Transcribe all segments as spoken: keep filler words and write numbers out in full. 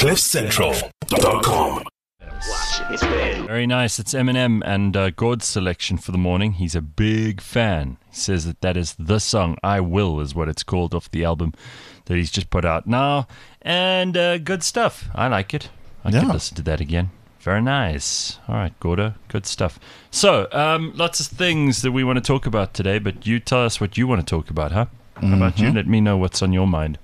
cliff central dot com. Very nice. It's Eminem and uh, Gord's selection for the morning. He's a big fan. He says that that is the song, I Will, is what it's called, off the album that he's just put out now. And uh, good stuff. I like it. I Yeah. could listen to that again. Very nice. All right, Gordo. Good stuff. So, um, lots of things that we want to talk about today, but you tell us what you want to talk about, huh? How about you? Let me know what's on your mind.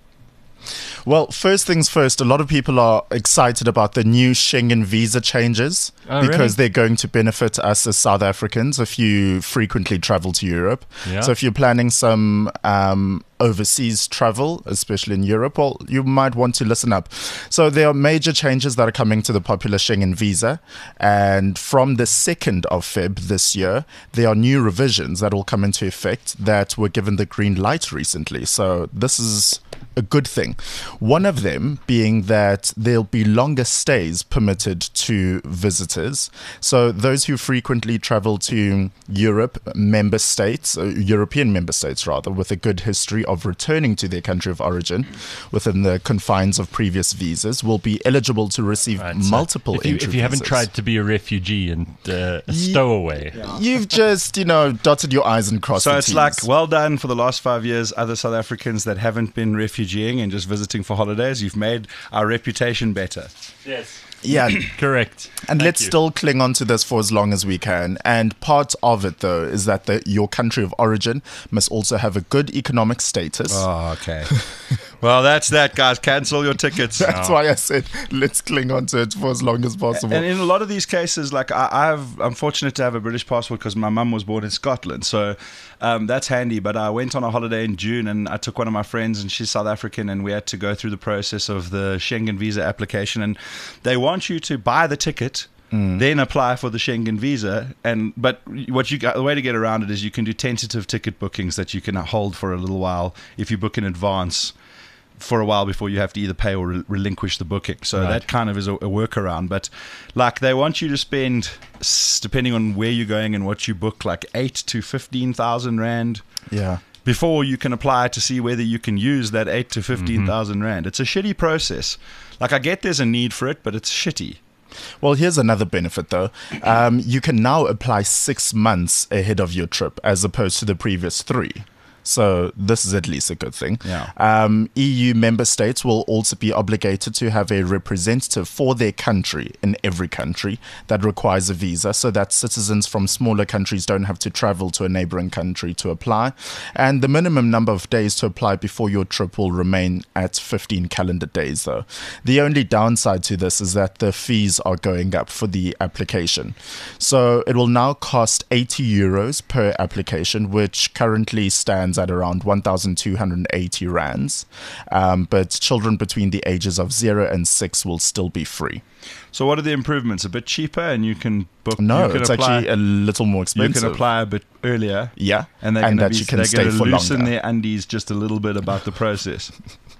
Well, first things first, a lot of people are excited about the new Schengen visa changes Oh, because really? they're going to benefit us as South Africans if you frequently travel to Europe. Yeah. So if you're planning some um, overseas travel, especially in Europe, well, you might want to listen up. So there are major changes that are coming to the popular Schengen visa. And from the second of February this year, there are new revisions that will come into effect that were given the green light recently. So this is a good thing. One of them being that there'll be longer stays permitted to visitors. So those who frequently travel to Europe member states, uh, European member states rather, with a good history of returning to their country of origin within the confines of previous visas will be eligible to receive Right, so multiple if you, entry if you haven't visas. tried to be a refugee and uh, a stowaway. You've just, you know, dotted your I's and crossed So the it's T's. like, well done for the last five years, other South Africans that haven't been refugeeing and just visiting for holidays. You've made our reputation better. Yes. yeah. Correct. And Thank let's you. still cling on to this for as long as we can. And part of it, though, is that the, your country of origin must also have a good economic status. Oh, okay. Well, that's that, guys. Cancel your tickets. That's why I said let's cling on to it for as long as possible. And in a lot of these cases, like I, I've, I'm fortunate to have a British passport because my mum was born in Scotland, so um, that's handy. But I went on a holiday in June, and I took one of my friends, and she's South African, and we had to go through the process of the Schengen visa application, and they want you to buy the ticket. Then apply for the Schengen visa, and but what you got, the way to get around it is you can do tentative ticket bookings that you can hold for a little while if you book in advance for a while before you have to either pay or re- relinquish the booking. So Right. that kind of is a, a workaround. But like they want you to spend, s- depending on where you're going and what you book, like eight to fifteen thousand rand yeah. before you can apply to see whether you can use that eight to fifteen thousand rand. It's a shitty process. Like I get there's a need for it, but it's shitty. Well, here's another benefit, though. Um, you can now apply six months ahead of your trip as opposed to the previous three. So this is at least a good thing. Yeah. Um, E U member states will also be obligated to have a representative for their country in every country that requires a visa, so that citizens from smaller countries don't have to travel to a neighboring country to apply. And the minimum number of days to apply before your trip will remain at fifteen calendar days, though. The only downside to this is that the fees are going up for the application. So it will now cost eighty euros per application, which currently stands at around one thousand two hundred eighty rands. Um, but children between the ages of zero and six will still be free. So what are the improvements? A bit cheaper, and you can book. No, you can it's apply, actually a little more you expensive. can apply a bit earlier. Yeah, And they're and going that to you be can they're stay going to for loosen longer. their undies just a little bit about the process.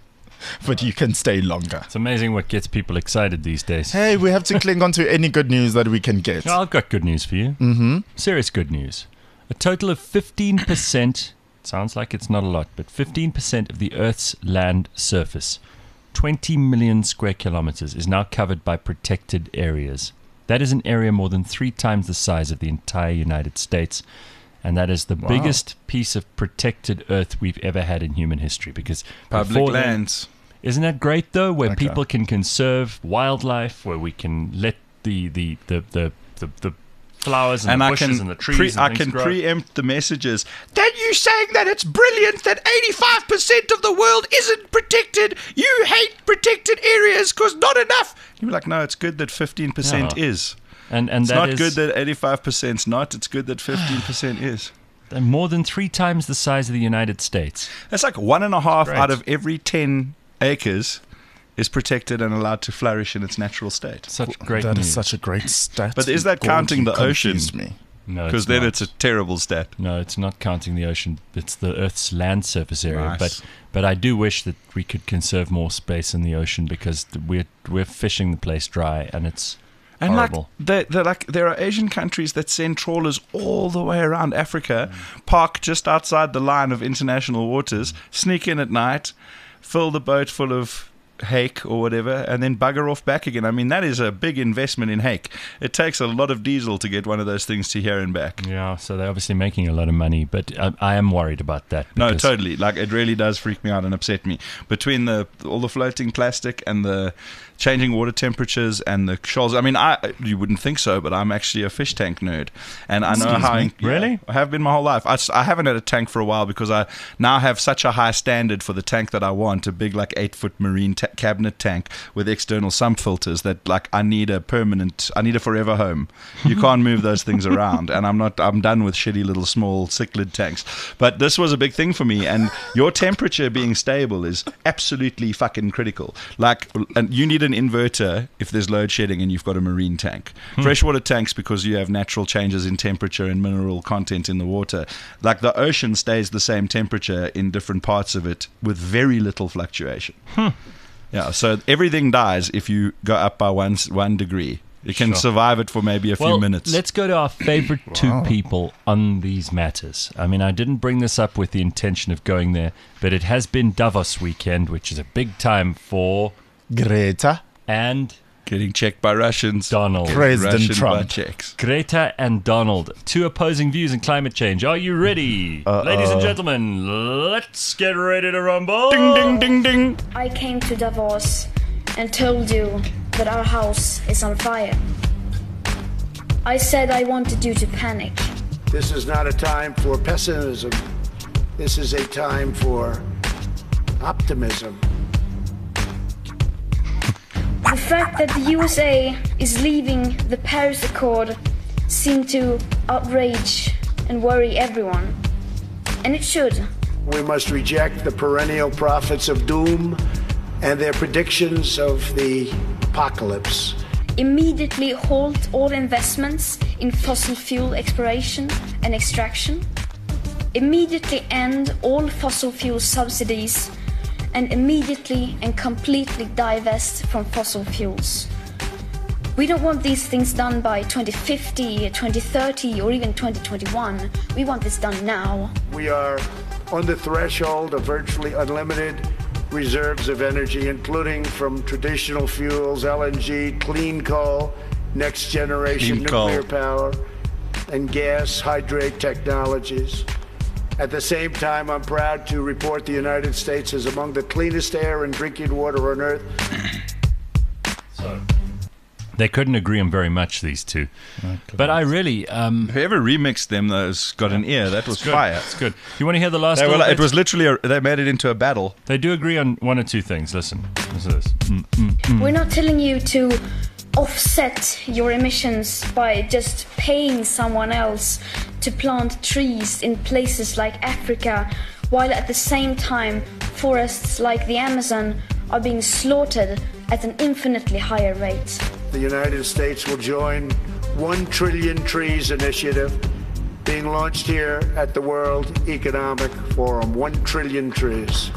But you can stay longer. It's amazing what gets people excited these days. Hey, we have to cling on to any good news that we can get. Well, I've got good news for you. Mm-hmm. Serious good news. A total of fifteen percent, sounds like it's not a lot, but fifteen percent of the Earth's land surface, twenty million square kilometers, is now covered by protected areas. That is an area more than three times the size of the entire United States. And that is the Wow. biggest piece of protected Earth we've ever had in human history. Because Public before then- lands. isn't that great though? Where Okay. people can conserve wildlife, where we can let the the the the, the, the flowers and, And the I bushes can, and the trees pre- and I things can grow. preempt the messages. Then you saying that it's brilliant that eighty-five percent of the world isn't protected. You hate protected areas because not enough. You'd be like, no, it's good that fifteen percent Yeah. is. and and It's that not is good that eighty-five percent's not. It's good that fifteen percent is. more than three times the size of the United States. That's like one and a half Great. out of every ten acres is protected and allowed to flourish in its natural state. Such great That news. is such a great stat. But is that Gordon, counting you the ocean? confused me. no, Because it's then not. it's a terrible stat. No, it's not counting the ocean. It's the Earth's land surface area. Nice. But but I do wish that we could conserve more space in the ocean because th- we're we're fishing the place dry and it's And horrible. like, they they're like, there are Asian countries that send trawlers all the way around Africa, park just outside the line of international waters, sneak in at night, fill the boat full of Hake or whatever, and then bugger off back again. I mean, that is a big investment in Hake. It takes a lot of diesel to get one of those things to here and back. Yeah, so they're obviously making a lot of money, but I, I am worried about that. No, totally. Like, it really does freak me out and upset me. Between the all the floating plastic and the changing water temperatures and the shoals. I mean, I you wouldn't think so, but I'm actually a fish tank nerd, and I know Excuse how. me? Yeah, Really? I have been my whole life. I, s- I haven't had a tank for a while because I now have such a high standard for the tank that I want, a big like eight foot marine ta- cabinet tank with external sump filters. That like I need a permanent. I need a forever home. You can't move those things around, and I'm not. I'm done with shitty little small cichlid tanks. But this was a big thing for me, and your temperature being stable is absolutely fucking critical. Like, and you need an inverter if there's load shedding and you've got a marine tank. Hmm. Freshwater tanks, because you have natural changes in temperature and mineral content in the water. Like, the ocean stays the same temperature in different parts of it with very little fluctuation. Hmm. Yeah, so everything dies if you go up by one one degree. You can Sure. survive it for maybe a few well, minutes. Let's go to our favorite two people on these matters. I mean, I didn't bring this up with the intention of going there, but it has been Davos weekend, which is a big time for Greta. and Getting checked by Russians. Donald. President Russian Trump. butt checks. Greta and Donald, two opposing views in climate change. Are you ready? Uh-oh. Ladies and gentlemen, let's get ready to rumble. Ding, ding, ding, ding. I came to Davos and told you that our house is on fire. I said I wanted you to panic. This is not a time for pessimism. This is a time for optimism. The fact that the U S A is leaving the Paris Accord seemed to outrage and worry everyone. And it should. We must reject the perennial prophets of doom and their predictions of the apocalypse. Immediately halt all investments in fossil fuel exploration and extraction. Immediately end all fossil fuel subsidies, and immediately and completely divest from fossil fuels. We don't want these things done by twenty fifty, twenty thirty, or even twenty twenty-one. We want this done now. We are on the threshold of virtually unlimited reserves of energy, including from traditional fuels, L N G, clean coal, next generation Clean coal. nuclear power, and gas hydrate technologies. At the same time, I'm proud to report the United States is among the cleanest air and drinking water on earth. They couldn't agree on very much, these two. But I really... Um, Whoever remixed them, though, has got an ear. That was good. fire. It's good. You want to hear the last They were little like- it bit? was literally, a, they made it into a battle. They do agree on one or two things. Listen. Listen to this. Mm, mm, mm. We're not telling you to offset your emissions by just paying someone else to plant trees in places like Africa, while at the same time forests like the Amazon are being slaughtered at an infinitely higher rate. The United States will join One Trillion Trees initiative being launched here at the World Economic Forum. One trillion trees.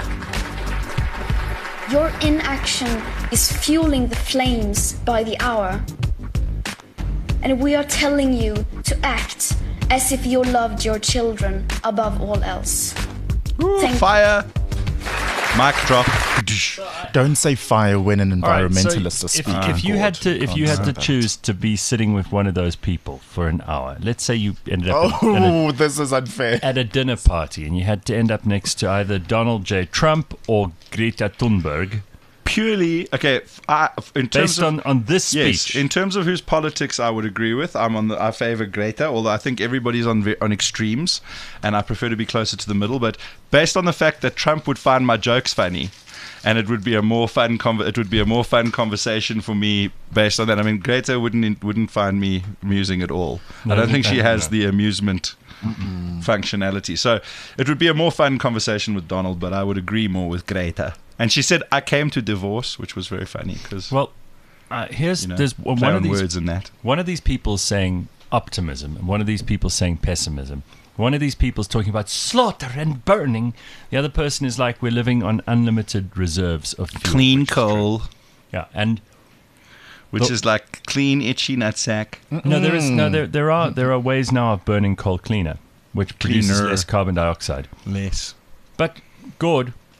Your inaction is fueling the flames by the hour. And we are telling you to act as if you loved your children above all else. Ooh, Thank fire. Mic drop. Don't say fire when an All right, so environmentalist is if, speaking. if you God, had to, if you can't had say to that. choose to be sitting with one of those people for an hour, let's say you ended up at, at, a, Oh, this is unfair. at a dinner party and you had to end up next to either Donald J. Trump or Greta Thunberg, Purely, okay, f- I, in terms based of, on, on this yes, speech. in terms of whose politics I would agree with, I'm on the, I favor Greta, although I think everybody's on ve- on extremes, and I prefer to be closer to the middle. But based on the fact that Trump would find my jokes funny, and it would be a more fun conver- it would be a more fun conversation for me based on that. I mean, Greta wouldn't wouldn't find me amusing at all. No, I don't think she no, has no. the amusement functionality. So it would be a more fun conversation with Donald, but I would agree more with Greta. And she said, "I came to divorce," which was very funny because Well, uh, here's you know, there's play one on of these words and that. one of these people saying optimism, and one of these people saying pessimism. One of these people's talking about slaughter and burning. The other person is like, we're living on unlimited reserves of fuel, Clean which is true. coal, Yeah, and which But- is like clean itchy nutsack. no, there is no there there are there are ways now of burning coal cleaner, which produces Cleaner. less carbon dioxide. Less. But Gord,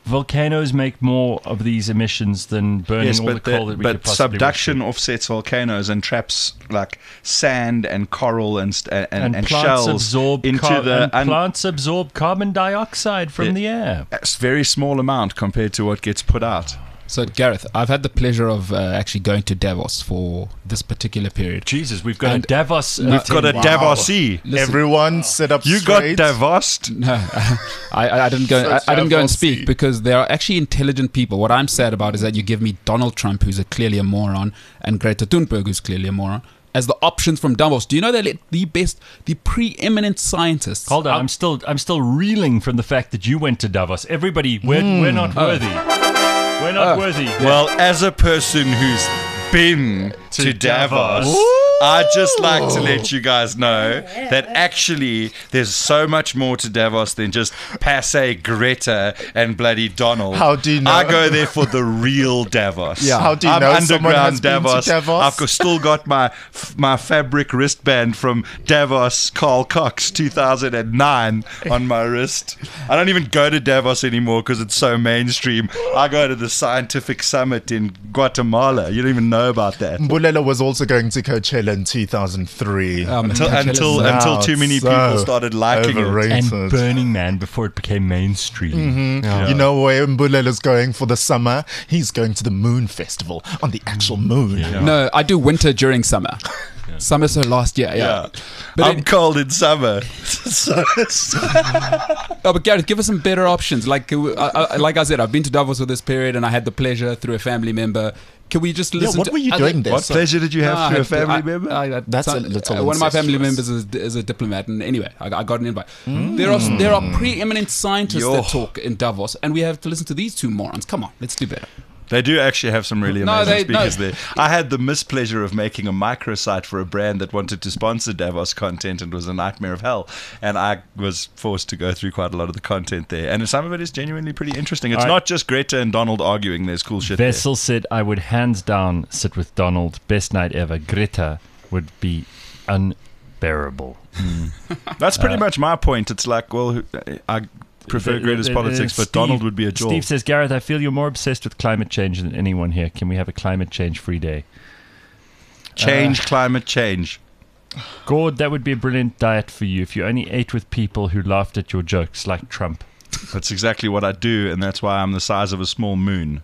volcanoes make more of these emissions than burning Yes, all but, the coal the, that we but could possibly subduction wish offsets volcanoes and traps like sand and coral and st- and, for. and, and plants shells absorb into car- the and un- plants absorb carbon dioxide from Yeah. the air. It's a very small amount compared to what gets put out. So, Gareth, I've had the pleasure of uh, actually going to Davos for this particular period. Jesus, we've got And- a Davos. No, We've got a Wow. Davosy. Listen, Everyone sit up You got straight. Davosed. No, I, I didn't go. I, Such I didn't go and Davos-y. speak because they are actually intelligent people. What I'm sad about is that you give me Donald Trump, who's a clearly a moron, and Greta Thunberg, who's clearly a moron, as the options from Davos. Do you know they let the best, the preeminent scientists? Hold on, out- I'm still I'm still reeling from the fact that you went to Davos. Everybody, we're, we're not Oh. worthy. We're not Oh. worthy. Well, as a person who's been to, To Davos, Davos. I'd just like to let you guys know that actually there's so much more to Davos than just passe Greta and bloody Donald. How do you know? I go there for the real Davos. Yeah. How do you I'm know someone underground has been to Davos. Davos? I've got- still got my my fabric wristband from Davos Carl Cox two thousand nine on my wrist. I don't even go to Davos anymore because it's so mainstream. I go to the scientific summit in Guatemala. You don't even know about that. Mbulelo was also going to Coachella in two thousand three. Um, Until Coachella's until now until too many so people started liking overrated. it. and Burning Man before it became mainstream. Yeah. You know where Mbulelo's going for the summer? He's going to the Moon Festival on the actual moon. No, I do winter during summer. Summer, so last year, yeah. Yeah. But I'm it- cold in summer. so, so- Oh, but Gareth, give us some better options. Like, uh, I, I, like I said, I've been to Davos for this period, and I had the pleasure through a family member. Can we just Yeah, listen? what to were you other- doing there? what So- pleasure did you have No, I through a had to- family I- member? I- I- That's so- a little uh, one of my family incestuous. members is, is a diplomat, and anyway, I, I got an invite. There are there are preeminent scientists Yo. that talk in Davos, and we have to listen to these two morons. Come on, let's do better. They do actually have some really No, amazing they- no. speakers there. I had the mispleasure of making a microsite for a brand that wanted to sponsor Davos content and was a nightmare of hell. And I was forced to go through quite a lot of the content there. And some of it is genuinely pretty interesting. It's All right. not just Greta and Donald arguing. There's cool shit Vessel said, I would hands down sit with Donald. Best night ever. Greta would be unbearable. there. That's pretty much my point. It's like, well, I prefer Greta's Uh, uh, politics, but Steve- Donald would be a jaw. Steve says, Gareth, I feel you're more obsessed with climate change than anyone here. Can we have a climate change free day? Change, climate change. Gord, that would be a brilliant diet for you if you only ate with people who laughed at your jokes, like Trump. That's exactly what I do, and that's why I'm the size of a small moon.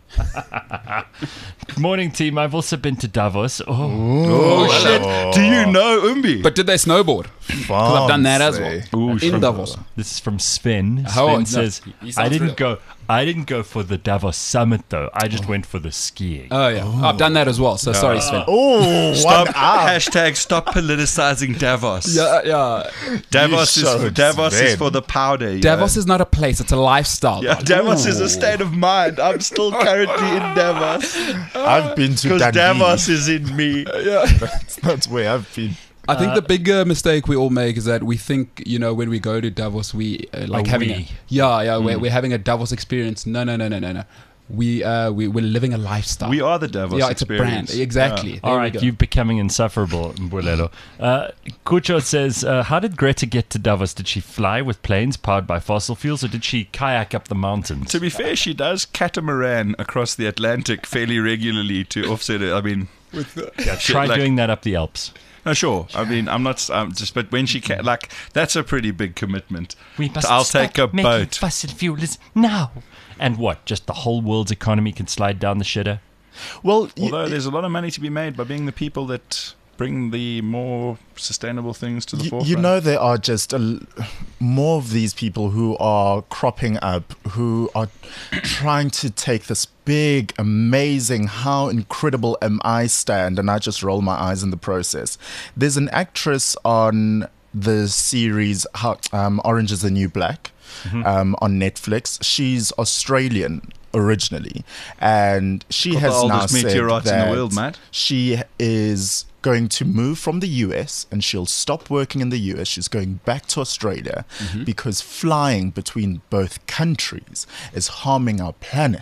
Good morning, team. I've also been to Davos. Oh, Oh, shit. Do you know Umbi? But did they snowboard? Because I've done that as well. Ooh, in sure. Davos. this is from Sven. How- Sven no, says, he- he I sounds didn't real." go. I didn't go for the Davos summit though. I just went for the skiing. Oh yeah, I've done that as well. So sorry, Sven. Oh, Stop, one up. hashtag stop politicizing Davos. Yeah, yeah. Davos You is showed Davos is Sven. for the powder. you Davos know? is not a place; it's a lifestyle. yeah, Davos is a state of mind. I'm still currently in Davos I've been to because Dundee. Davos is in me. That's where I've been. I think the bigger mistake we all make is that we think, you know, when we go to Davos, we uh, like Oh, having we. a yeah, yeah, we're, we're having a Davos experience. No, no, no, no, no, no. We uh, we we're living a lifestyle. We are the Davos yeah, it's experience. a brand. Exactly. Yeah. There All we right, go. you're becoming insufferable, Mbulelo. Uh, Kucho says, uh, how did Greta get to Davos? Did she fly with planes powered by fossil fuels, or did she kayak up the mountains? To be fair, she does catamaran across the Atlantic fairly regularly to offset it. I mean, Yeah, try like- doing that up the Alps. no, sure. I mean, I'm not um, just, but when she ca- like, that's a pretty big commitment. We must I'll stop take a making boat. fossil fuels now. And what? Just the whole world's economy can slide down the shitter? Well, y- Although there's a lot of money to be made by being the people that bring the more sustainable things to the you, forefront. you know, there are just a l- more of these people who are cropping up, who are trying to take this big, amazing, how incredible am I stand, and I just roll my eyes in the process. There's an actress on the series how, um, Orange is the New Black um, on Netflix. She's Australian originally, and she Got the has now oldest said meteorite in the that world, mate. she is going to move from the U S and she'll stop working in the U S. She's going back to Australia because flying between both countries is harming our planet.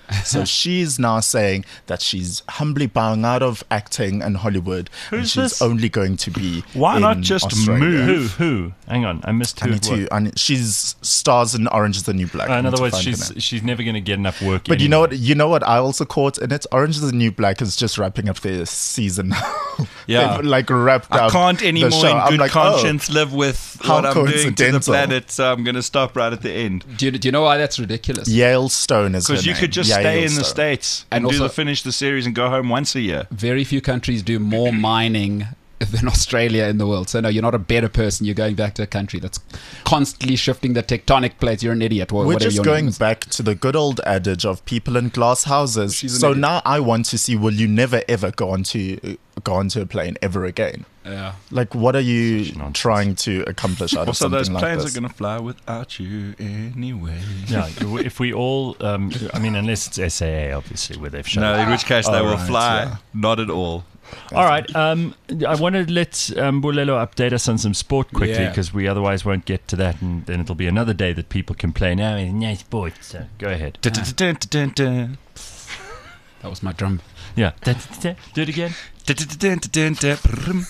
So she's now saying that she's humbly bowing out of acting and Hollywood. and Who's she's this? only going to be Why in not just Australia. move? Who? Who? Hang on, I missed I who. need it was. to. I need, she's stars in Orange is the New Black. Uh, I in need other to words, find her she's name. she's never going to get enough work. But you know anymore. what? You know what? I also caught in it. Orange is the New Black is just wrapping up their season. Yeah. They've, like wrapped I up. can't the anymore show. in I'm good like, conscience live with how what I'm doing to the coincidental. planet, so I'm going to stop right at the end. Do you, do you know why that's ridiculous? Oh, Yale Stone is her Because you name. could just Yale stay in the Stone. States And and, do also- the finish the series and go home once a year. Very few countries do more mining than Australia in the world. So no, you're not a better person. You're going back to a country that's constantly shifting the tectonic plates. You're an idiot. Wha- We're whatever just your going name is. back to the good old adage of people in glass houses. She's an So idiot. now I want to see: will you never ever go onto uh, go onto a plane ever again? Yeah. Like, what are you Such nonsense. trying to accomplish out of Also, something those like planes this? are going to fly without you anyway. Yeah, if we all, um, I mean, unless it's S A A, obviously, where they've shown. No, in which case they Oh, will right, fly. yeah. Not at all. All right. Um, I want to let um, Bulelo update us on some sport quickly Yeah. because we otherwise won't get to that, and then it'll be another day that people complain. Oh, it's no sports. So go ahead. Dun-dun-dun-dun-dun. That was my drum. Yeah. Do it again. Dun-dun-dun-dun-dun.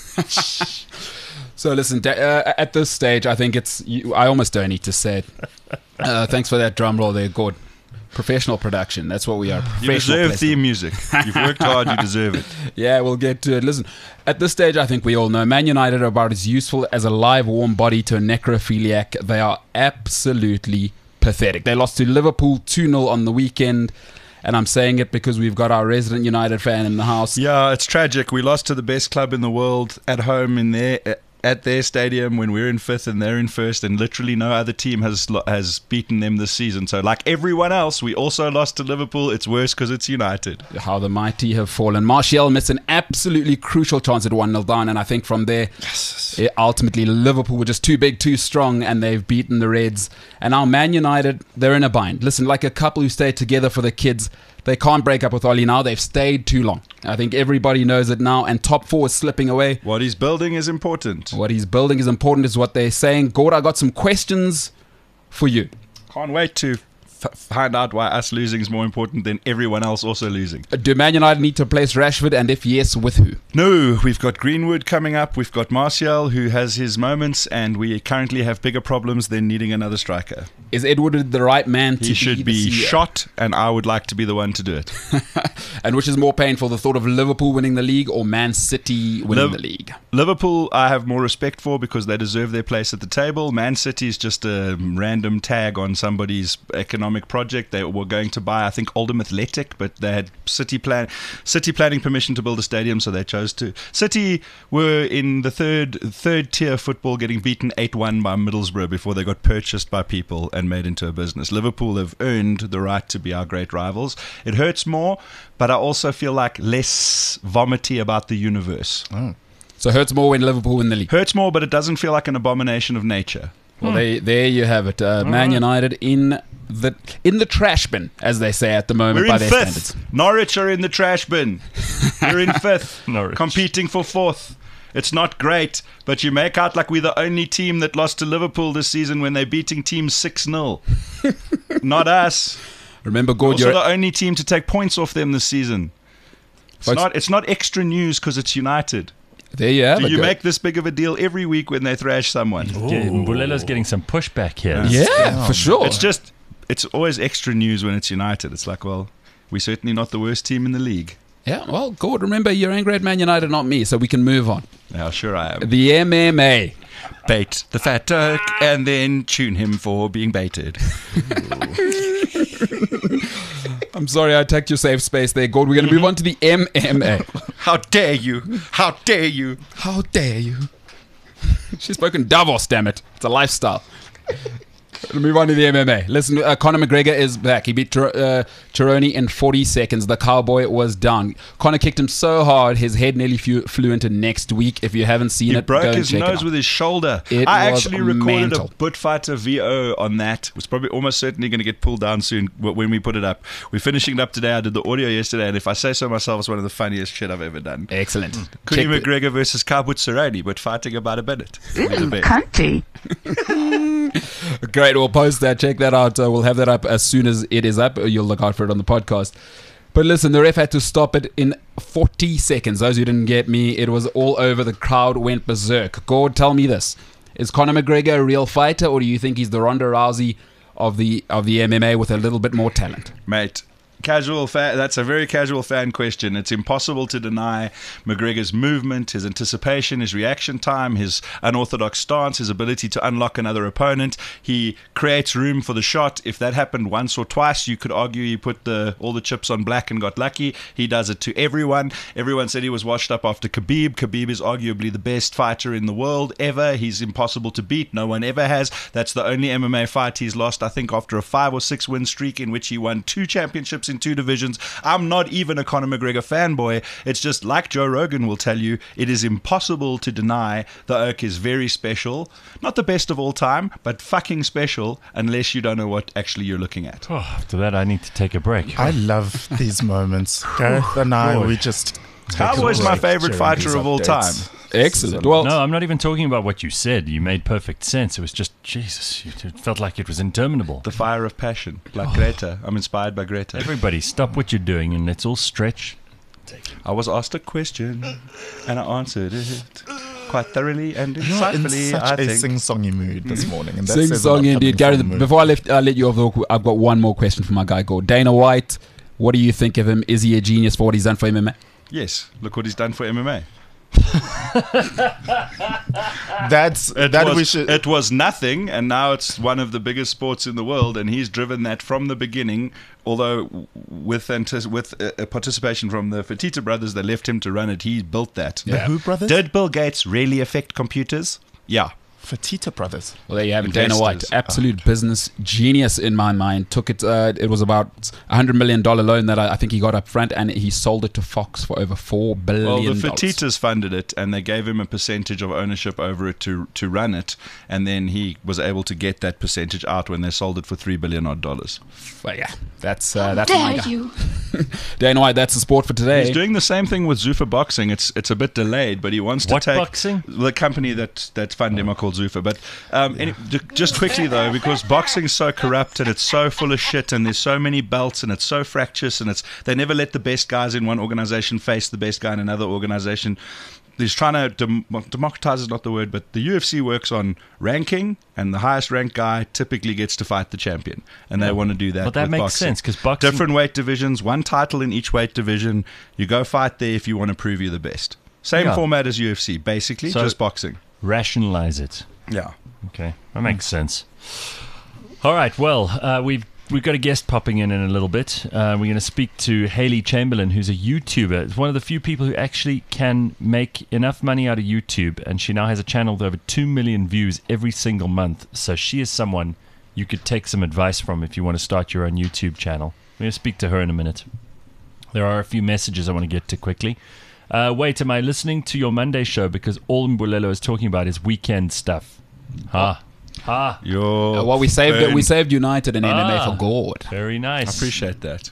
So listen, da- uh, at this stage, I think it's. You, I almost don't need to say it. Uh, thanks for that drum roll there, Gord. Professional production. That's what we are. You Professional deserve placement. theme music. You've worked hard, you deserve it. Yeah, we'll get to it. Listen, at this stage, I think we all know Man United are about as useful as a live warm body to a necrophiliac. They are absolutely pathetic. They lost to Liverpool two nil on the weekend, and I'm saying it because we've got our resident United fan in the house. Yeah, it's tragic. We lost to the best club in the world at home in their at their stadium when we're in fifth and they're in first, and literally no other team has lo- has beaten them this season. So, like everyone else, we also lost to Liverpool. It's worse because it's United. How the mighty have fallen. Martial missed an absolutely crucial chance at one nil down, and I think from there, eh, ultimately, Liverpool were just too big, too strong, and they've beaten the Reds. And now Man United, they're in a bind. Listen, like a couple who stayed together for the kids, they can't break up with Oli now. They've stayed too long. I think everybody knows it now, and top four is slipping away. What he's building is important. What he's building is important, is what they're saying. Gord, I got some questions for you. Can't wait to f- find out why us losing is more important than everyone else also losing. Do Man United need to replace Rashford, and if yes, with who? No, we've got Greenwood coming up. We've got Martial, who has his moments, and we currently have bigger problems than needing another striker. Is Edward the right man to He should the be C E O? shot, and I would like to be the one to do it. And which is more painful, the thought of Liverpool winning the league or Man City winning Liv- the league? Liverpool, I have more respect for because they deserve their place at the table. Man City is just a random tag on somebody's economic project. They were going to buy, I think, Oldham Athletic, but they had city plan, city planning permission to build a stadium, so they chose to. City were in the third third tier football, getting beaten eight one by Middlesbrough before they got purchased by people and made into a business. Liverpool have earned the right to be our great rivals. It hurts more, but I also feel like less vomity about the universe. So it hurts more when Liverpool win the league. Hurts more, but it doesn't feel like an abomination of nature. Well, they, there you have it. Uh, Man United in the in the trash bin, as they say at the moment We're by in their fifth. standards. Norwich are in the trash bin. We're in fifth, Norwich. competing for fourth. It's not great, but you make out like we're the only team that lost to Liverpool this season when they're beating teams six nil. Not us. Remember, We're Gord, also you're, the only team to take points off them this season. It's Folks- not, it's not extra news because it's United. there you have Do it. you Gord. make this big of a deal every week when they thrash someone? Get- Bulelo's getting some pushback here. Yeah, for sure. It's just, it's always extra news when it's United. It's like, well, we're certainly not the worst team in the league. Yeah, well, Gord, remember, you're angry at Man United, not me, so we can move on. Yeah, sure I am. The M M A. Bait the fat Turk and then tune him for being baited. I'm sorry I attacked your safe space there, Gord. We're going to move on to the M M A. How dare you? How dare you? How dare you? She's spoken Davos, damn it. It's a lifestyle. We'll move on to the M M A. Listen, uh, Conor McGregor is back. He beat Tir- uh, Tironi in forty seconds. The cowboy was down. Conor kicked him so hard, his head nearly flew, flew into next week. If you haven't seen He it, broke go and his check it nose out. with his shoulder. It I was actually recorded mental. a Buttfighter V O on that. It was probably almost certainly going to get pulled down soon w- when we put it up. We're finishing it up today. I did the audio yesterday, and if I say so myself, it's one of the funniest shit I've ever done. Excellent. Conor Check the- McGregor versus Kabut Cerrone, but fighting about a minute. We're the best. Cunty. Great. Great. We'll post that. Check that out. Uh, we'll have that up as soon as it is up. You'll look out for it on the podcast. But listen, the ref had to stop it in forty seconds. Those who didn't get me, it was all over. The crowd went berserk. Gord, tell me this. Is Conor McGregor a real fighter, or do you think he's the Ronda Rousey of the of the M M A with a little bit more talent? Mate, casual fan, that's a very casual fan question. It's impossible to deny McGregor's movement, his anticipation, his reaction time, his unorthodox stance, his ability to unlock another opponent. He creates room for the shot. If that happened once or twice, you could argue he put the all the chips on black and got lucky. He does it to everyone. Everyone said he was washed up after Khabib. Khabib is arguably the best fighter in the world ever. He's impossible to beat. No one ever has. That's the only M M A fight he's lost, I think, after a five or six win streak in which he won two championships in two divisions. I'm not even a Conor McGregor fanboy. It's just like Joe Rogan will tell you, it is impossible to deny the Oak is very special. Not the best of all time, but fucking special, unless you don't know what actually you're looking at. Oh, after that, I need to take a break. I love these moments. Gareth and I, we just take a Cowboy's my break favorite during fighter these of all updates. time. Excellent. Well, No, I'm not even talking about what you said. You made perfect sense. It was just, Jesus, it felt like it was interminable. The fire of passion, like Greta. I'm inspired by Greta. Everybody, stop what you're doing and let's all stretch. I was asked a question and I answered it quite thoroughly and You're in insightfully, such I a think. sing-songy mood this morning. And that sing says a lot song coming indeed. from Gareth, the mood. before I, left, I let you off the hook, I've got one more question for my guy, Gord. Dana White, what do you think of him? Is he a genius for what he's done for M M A? Yes, look what he's done for M M A. That's It, that was, we should. it was nothing, and now it's one of the biggest sports in the world, and he's driven that from the beginning. Although with antis- with uh, uh, participation from the Fertitta brothers, they left him to run it. He built that. the Who brothers? Did Bill Gates really affect computers? Yeah. Fertitta brothers. Well, there you have it. Dana Investors. White, absolute business genius in my mind. Took it. Uh, it was about a hundred million dollar loan that I, I think he got up front, and he sold it to Fox for over four billion. Well, the dollars. Fertittas funded it, and they gave him a percentage of ownership over it to to run it, and then he was able to get that percentage out when they sold it for three billion odd dollars. Well, yeah, that's uh, that's my Dare guy. you? Dana White, that's the sport for today. He's doing the same thing with Zuffa Boxing. It's it's a bit delayed, but he wants to What take boxing? the company that that fund him are called Zuffa. But um, any, ju- just quickly though, because boxing's so corrupt and it's so full of shit, and there's so many belts and it's so fractious, and it's they never let the best guys in one organization face the best guy in another organization. He's trying to dem- democratize is not the word, but the U F C works on ranking, and the highest ranked guy typically gets to fight the champion, and they want to do that. But that with makes boxing. sense because boxing. Different weight divisions, one title in each weight division. You go fight there if you want to prove you're the best. Same Yeah. format as U F C, basically, So- just boxing. Rationalize it. Yeah. Okay, that makes sense. All right, well, uh, we've we've got a guest popping in in a little bit. Uh, we're going to speak to Hayley Chamberlain, who's a YouTuber. It's one of the few people who actually can make enough money out of YouTube, and she now has a channel with over two million views every single month. So she is someone you could take some advice from if you want to start your own YouTube channel. We're going to speak to her in a minute. There are a few messages I want to get to quickly. Uh, wait, am I listening to your Monday show? Because all Mbulelo is talking about is weekend stuff. Ha. Ha. Your Uh, well, we saved burn. we saved United and M M A Ah. for Gord. Very I nice. appreciate that.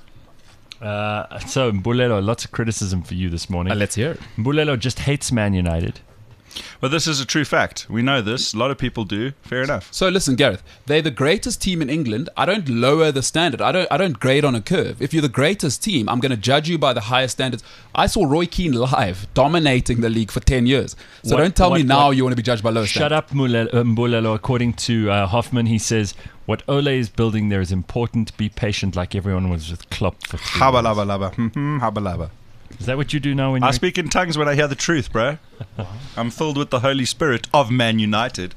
Uh, so, Mbulelo, lots of criticism for you this morning. Uh, let's hear it. Mbulelo just hates Man United. Well, this is a true fact. We know this. A lot of people do. Fair enough. So listen, Gareth, they're the greatest team in England. I don't lower the standard. I don't I don't grade on a curve. If you're the greatest team, I'm going to judge you by the highest standards. I saw Roy Keane live dominating the league for ten years. So What- don't tell me what- now what- you want to be judged by lower Shut standards. up, Mbulelo. uh, Mbulelo. According to uh, Hoffman, he says, what Ole is building there is important. Be patient like everyone was with Klopp for three Habba years. labba labba. Mhm, habba labba. Is that what you do now when I you speak in tongues when I hear the truth, bro. I'm filled with the Holy Spirit of Man United.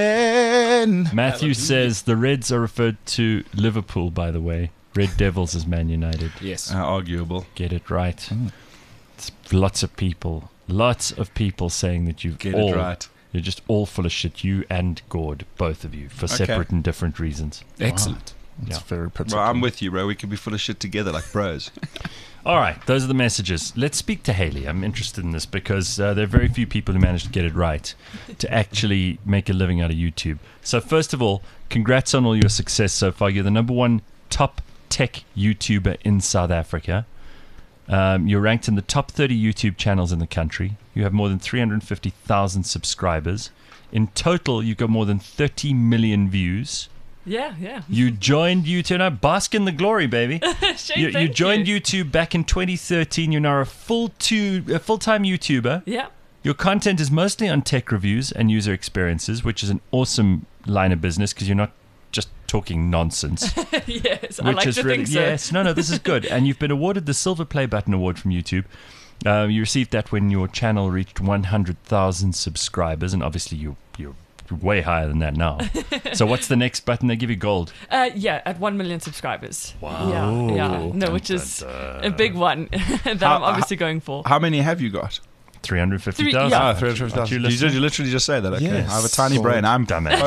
Amen. Matthew says the Reds are referred to Liverpool, by the way. Red Devils is Man United. Yes. Uh, arguable. Get it right. It's lots of people, lots of people saying that you've Get all, it right. you're just all full of shit. You and Gord, both of you, for Okay. separate and different reasons. Excellent. It's Yeah. very particular. Well, I'm with you, bro. We could be full of shit together like bros. All right, those are the messages. Let's speak to Hayley. I'm interested in this because uh, there are very few people who manage to get it right to actually make a living out of YouTube. So first of all, congrats on all your success so far. You're the number one top tech YouTuber in South Africa. Um, you're ranked in the top thirty YouTube channels in the country. You have more than three hundred fifty thousand subscribers. In total, you've got more than thirty million views. Yeah, yeah. You joined YouTube. No, bask in the glory, baby. Shane, you, you thank joined you. YouTube back in twenty thirteen. You're now a full two, a full-time YouTuber. Yeah. Your content is mostly on tech reviews and user experiences, which is an awesome line of business because you're not just talking nonsense. Yes, I which like is to really, think so. Yes, no, no, this is good. And you've been awarded the Silver Play Button Award from YouTube. Uh, you received that when your channel reached one hundred thousand subscribers, and obviously you, you're way higher than that now. So what's the next button? They give you gold. Uh, yeah, at one million subscribers. Wow. Yeah, yeah. No, which is a big one that How- I'm obviously going for. How many have you got? three hundred fifty Three- thousand. yeah. Ah, three hundred fifty thousand. You Did you, listen? you literally just say that? Okay. Yes. I have a tiny So brain. I'm dumbass.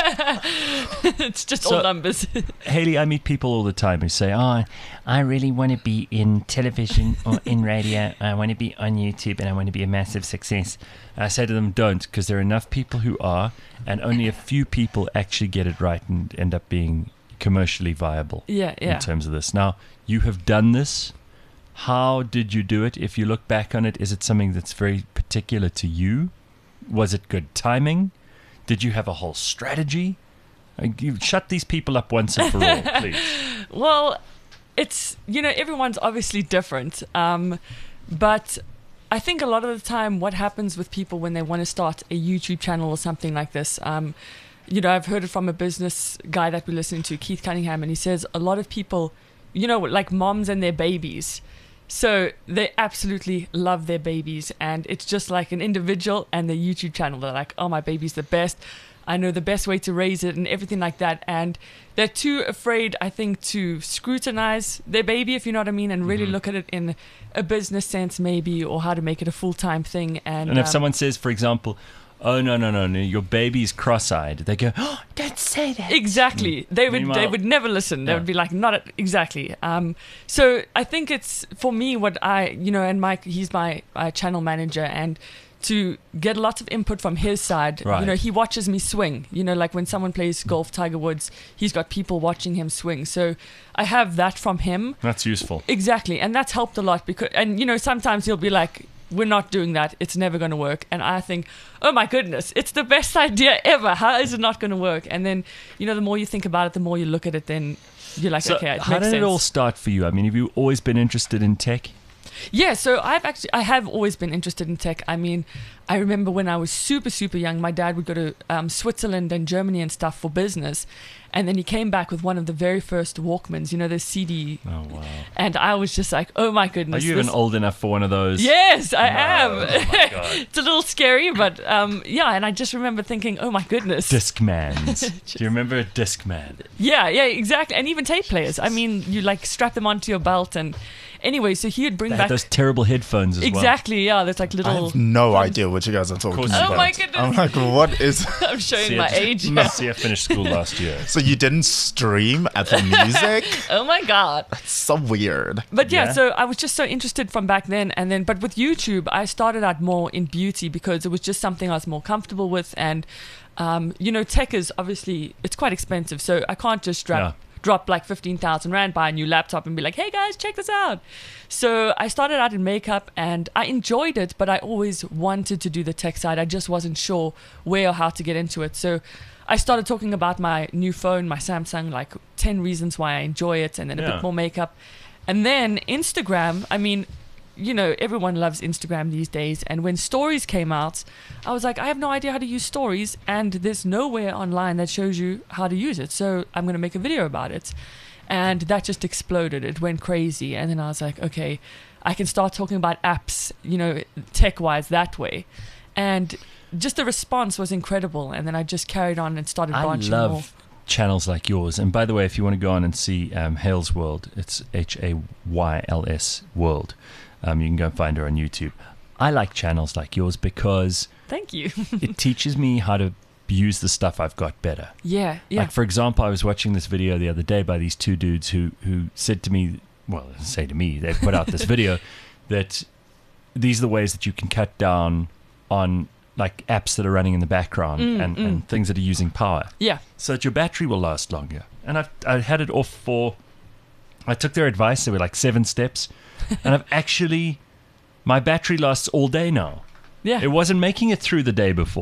focused. It's just So- all numbers. Haley, I meet people all the time who say, oh, I really want to be in television or in radio. I want to be on YouTube and I want to be a massive success. I say to them, don't, because there are enough people who are, and only a few people actually get it right and end up being commercially viable Yeah, yeah. in terms of this. Now, you have done this. How did you do it? If you look back on it, is it something that's very particular to you? Was it good timing? Did you have a whole strategy? Uh, You shut these people up once and for all, please. Well, it's, you know, everyone's obviously different. Um, but I think a lot of the time what happens with people when they want to start a YouTube channel or something like this, um, you know, I've heard it from a business guy that we're listening to, Keith Cunningham, and he says a lot of people, you know, like moms and their babies. So they absolutely love their babies, and it's just like an individual and their YouTube channel. They're like, oh, my baby's the best. I know the best way to raise it and everything like that. And they're too afraid, I think, to scrutinize their baby, if you know what I mean, and really Mm-hmm. look at it in a business sense maybe, or how to make it a full-time thing. And, And if um, someone says, for example, oh, no, no, no, no, your baby's cross-eyed, they go, oh, don't say that. Exactly. They would they Meanwhile- would never listen. They Yeah. would be like, not at, exactly. Um, so I think it's, for me, what I, you know, and Mike, he's my uh, channel manager, and to get lots of input from his side. Right. You know, he watches me swing. You know, like when someone plays golf, Tiger Woods, he's got people watching him swing. So I have that from him. That's useful. Exactly. And that's helped a lot because, and you know, sometimes he'll be like, we're not doing that. It's never going to work. And I think, oh my goodness, it's the best idea ever. How is it not going to work? And then, you know, the more you think about it, the more you look at it, then you're like, So okay, it how makes did sense. it all start for you? I mean, have you always been interested in tech? Yeah, so I've actually I have always been interested in tech. I mean, I remember when I was super super young, my dad would go to um, Switzerland and Germany and stuff for business, and then he came back with one of the very first Walkmans, you know, the C D, Oh, wow. and I was just like, oh my Are goodness, you this- even old enough for one of those? Yes, I No. am. Oh, my God. It's a little scary, but um, yeah, and I just remember thinking, oh my goodness. Discmans. Do you remember a Discman? Yeah, yeah, exactly. And even tape players. I mean, you like strap them onto your belt, and anyway, so he would bring They back had those terrible headphones as well. exactly. Yeah, there's like I little. have no idea what you guys are talking course about. you Oh my goodness. I'm like, what is... I'm showing See, my I- age. See, I finished school last year. So you didn't stream at the music? Oh my god. So weird. But yeah, Yeah. so I was just so interested from back then, and then but with YouTube, I started out more in beauty because it was just something I was more comfortable with, and um, you know, tech is obviously it's quite expensive, so I can't just drop Yeah. drop like fifteen thousand rand, buy a new laptop, and be like, hey guys, check this out. So I started out in makeup, and I enjoyed it, but I always wanted to do the tech side. I just wasn't sure where or how to get into it. So I started talking about my new phone, my Samsung, like ten reasons why I enjoy it, and then a Yeah. bit more makeup. And then Instagram, I mean, you know, everyone loves Instagram these days. And when stories came out, I was like, I have no idea how to use stories, and there's nowhere online that shows you how to use it. So I'm going to make a video about it. And that just exploded. It went crazy. And then I was like, okay, I can start talking about apps, you know, tech-wise that way. And just the response was incredible. And then I just carried on and started I branching love more. channels like yours. And by the way, if you want to go on and see um, Hale's World, it's H A Y L S World. Um, you can go and find her on YouTube. I like channels like yours because Thank you. it teaches me how to use the stuff I've got better. yeah, yeah. Like, for example, I was watching this video the other day by these two dudes who, who said to me, well, say to me, they put out this video that these are the ways that you can cut down on like apps that are running in the background Mm, and, mm. and things that are using power yeah. so that your battery will last longer. And I've, I had it off for, I took their advice, there were like seven steps, and I've actually, my battery lasts all day now. Yeah. It wasn't making it through the day before.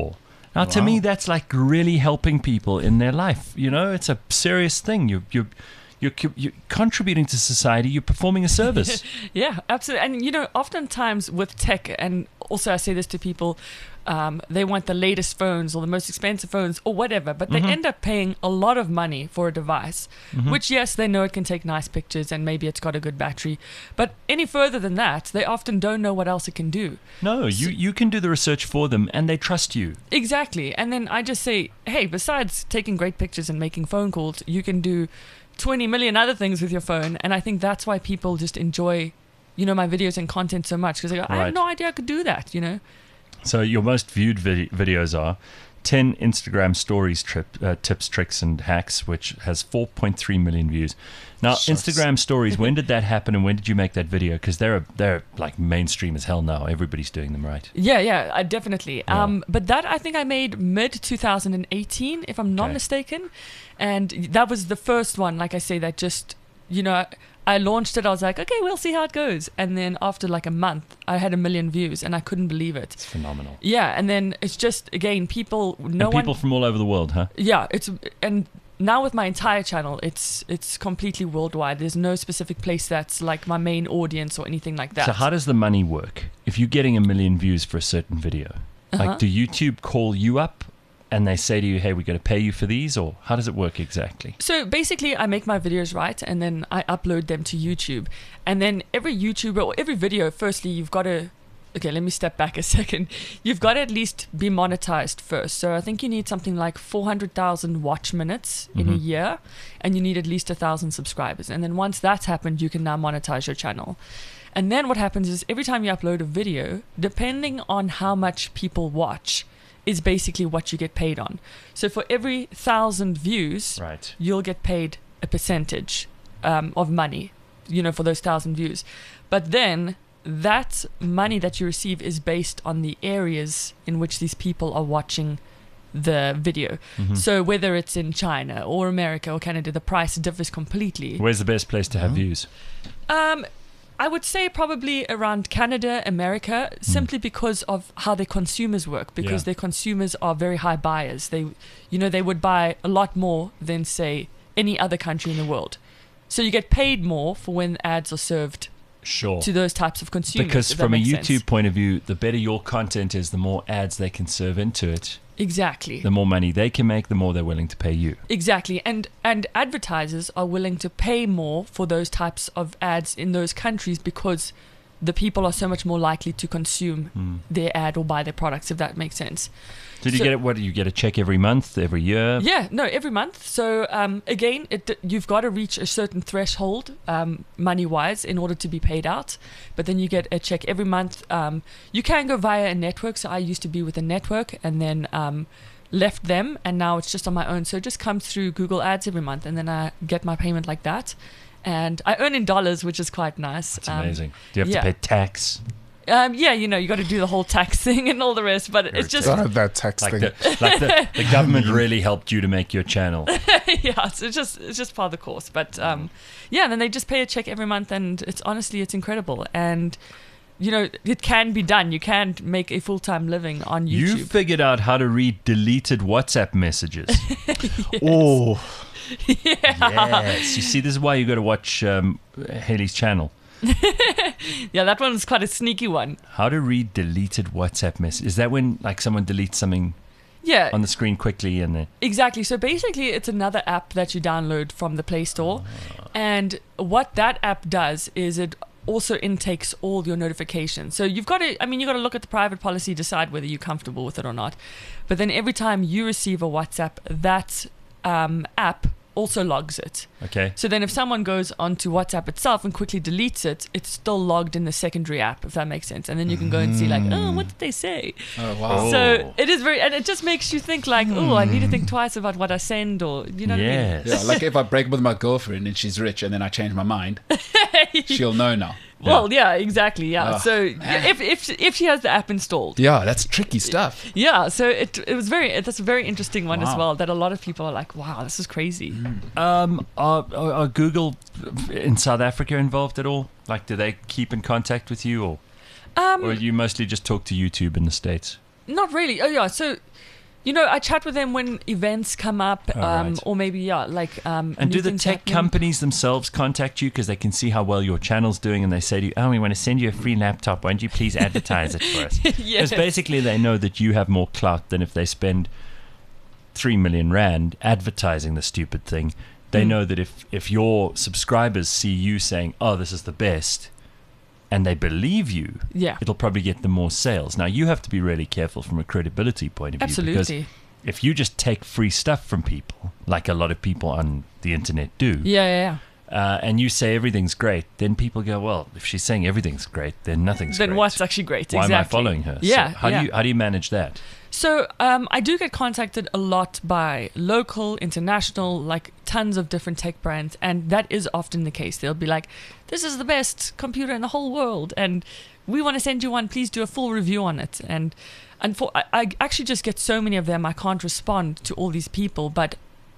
Now, to Wow. me, that's like really helping people in their life. You know, it's a serious thing. You you. You're, you're contributing to society. You're performing a service. Yeah, absolutely. And, you know, oftentimes with tech, and also I say this to people, um, they want the latest phones or the most expensive phones or whatever, but they Mm-hmm. end up paying a lot of money for a device, which, yes, they know it can take nice pictures and maybe it's got a good battery. But any further than that, they often don't know what else it can do. No, you, you can do the research for them, and they trust you. Exactly. And then I just say, hey, besides taking great pictures and making phone calls, you can do twenty million other things with your phone. And I think that's why people just enjoy, you know, my videos and content so much, because they go, I Right. had no idea I could do that, you know? So your most viewed vid- videos are ten Instagram stories trip, uh, tips, tricks, and hacks, which has four point three million views. Now, Shucks. Instagram stories, when did that happen, and when did you make that video? Because they're, they're like mainstream as hell now. Everybody's doing them, right? Yeah, yeah, I definitely. Yeah. Um, but that I think I made mid twenty eighteen, if I'm not Okay. mistaken. And that was the first one, like I say, that just, you know, I launched it. I was like, okay, we'll see how it goes. And then after like a month, I had a million views, and I couldn't believe it. It's phenomenal. Yeah, and then it's just, again, people, no and people one. from all over the world, huh? Yeah, it's, and now with my entire channel, it's it's completely worldwide. There's no specific place that's like my main audience or anything like that. So how does the money work? If you're getting a million views for a certain video, Uh-huh. like do YouTube call you up and they say to you, hey, we're going to pay you for these, or how does it work exactly? So basically, I make my videos, right, and then I upload them to YouTube. And then every YouTuber or every video, firstly, you've got to... Okay, let me step back a second. You've got to at least be monetized first. So I think you need something like four hundred thousand watch minutes in a year, and you need at least one thousand subscribers. And then once that's happened, you can now monetize your channel. And then what happens is every time you upload a video, depending on how much people watch, is basically what you get paid on. So for every thousand views, Right. you'll get paid a percentage um, of money, you know, for those thousand views. But then that money that you receive is based on the areas in which these people are watching the video. Mm-hmm. So whether it's in China or America or Canada, the price differs completely. Where's the best place to have views? Um, I would say probably around Canada, America, simply because of how their consumers work. Because Yeah. their consumers are very high buyers. They, you know, they would buy a lot more than say any other country in the world. So you get paid more for when ads are served Sure. to those types of consumers. Because if that from a makes YouTube sense. point of view, the better your content is, the more ads they can serve into it. Exactly. The more money they can make, the more they're willing to pay you. Exactly. And and advertisers are willing to pay more for those types of ads in those countries because the people are so much more likely to consume their ad or buy their products, if that makes sense. Did you So- get it? What do you get? A check every month, every year? Yeah, no, every month. So um, again, it, you've got to reach a certain threshold um, money-wise in order to be paid out. But then you get a check every month. Um, you can go via a network. So I used to be with a network and then um, left them, and now it's just on my own. So it just comes through Google Ads every month, and then I get my payment like that. And I earn in dollars, which is quite nice. It's Um, amazing. Do you have yeah. to pay tax? Um, yeah, you know, you got to do the whole tax thing and all the rest. But it's just God, that tax Like thing. the, like the, the government really helped you to make your channel. yeah, so it's just it's just part of the course. But um, yeah, and then they just pay a check every month, and it's honestly it's incredible. And you know, it can be done. You can make a full time living on YouTube. You figured out how to read deleted WhatsApp messages. Oh, Yes. You see, this is why you got to watch um, Haley's channel. Yeah, that one's quite a sneaky one. How to read deleted WhatsApp messages. Is that when like someone deletes something Yeah, on the screen quickly and then exactly. So basically, it's another app that you download from the Play Store, and what that app does is it also intakes all your notifications. So you've got to, I mean, you've got to look at the private policy, decide whether you're comfortable with it or not. But then every time you receive a WhatsApp, that um, app also logs it. okay? So then if someone goes onto WhatsApp itself and quickly deletes it, it's still logged in the secondary app, if that makes sense. And then you can go and see like, oh, what did they say? Oh, wow. So it is very, and it just makes you think like, oh, I need to think twice about what I send, or, you know what Yes. Yeah, like if I break up with my girlfriend and she's rich and then I change my mind, she'll know now. I mean? Well, yeah, exactly, yeah. Oh, so yeah, if, if if she has the app installed. Yeah, that's tricky stuff. Yeah, so it it was very, that's a very interesting one as Wow. well, that a lot of people are like, wow, this is crazy. Um, are, are, are Google in South Africa involved at all? Like, do they keep in contact with you, or Um, or you mostly just talk to YouTube in the States? Not really. Oh yeah. So You know, I chat with them when events come up, Oh, um, right. or maybe yeah, like um. And new do the things tech happening. companies themselves contact you because they can see how well your channel's doing, and they say to you, "Oh, we want to send you a free laptop. Why don't you please advertise it for us?" Because Yes. basically they know that you have more clout than if they spend three million rand advertising the stupid thing. They Mm. know that if if your subscribers see you saying, "Oh, this is the best," and they believe you, Yeah. it'll probably get them more sales. Now you have to be really careful from a credibility point of view, because Absolutely. if you just take free stuff from people, like a lot of people on the internet do, Yeah, yeah, yeah. uh, and you say everything's great, then people go, well, if she's saying everything's great, then nothing's Then great. what's actually great? Why exactly. am I following her? Yeah. So how yeah. do you how do you manage that? So um, I do get contacted a lot by local, international, like tons of different tech brands, and that is often the case. They'll be like, "This is the best computer in the whole world, and we want to send you one. Please do a full review on it." And and for I, I actually just get so many of them, I can't respond to all these people, but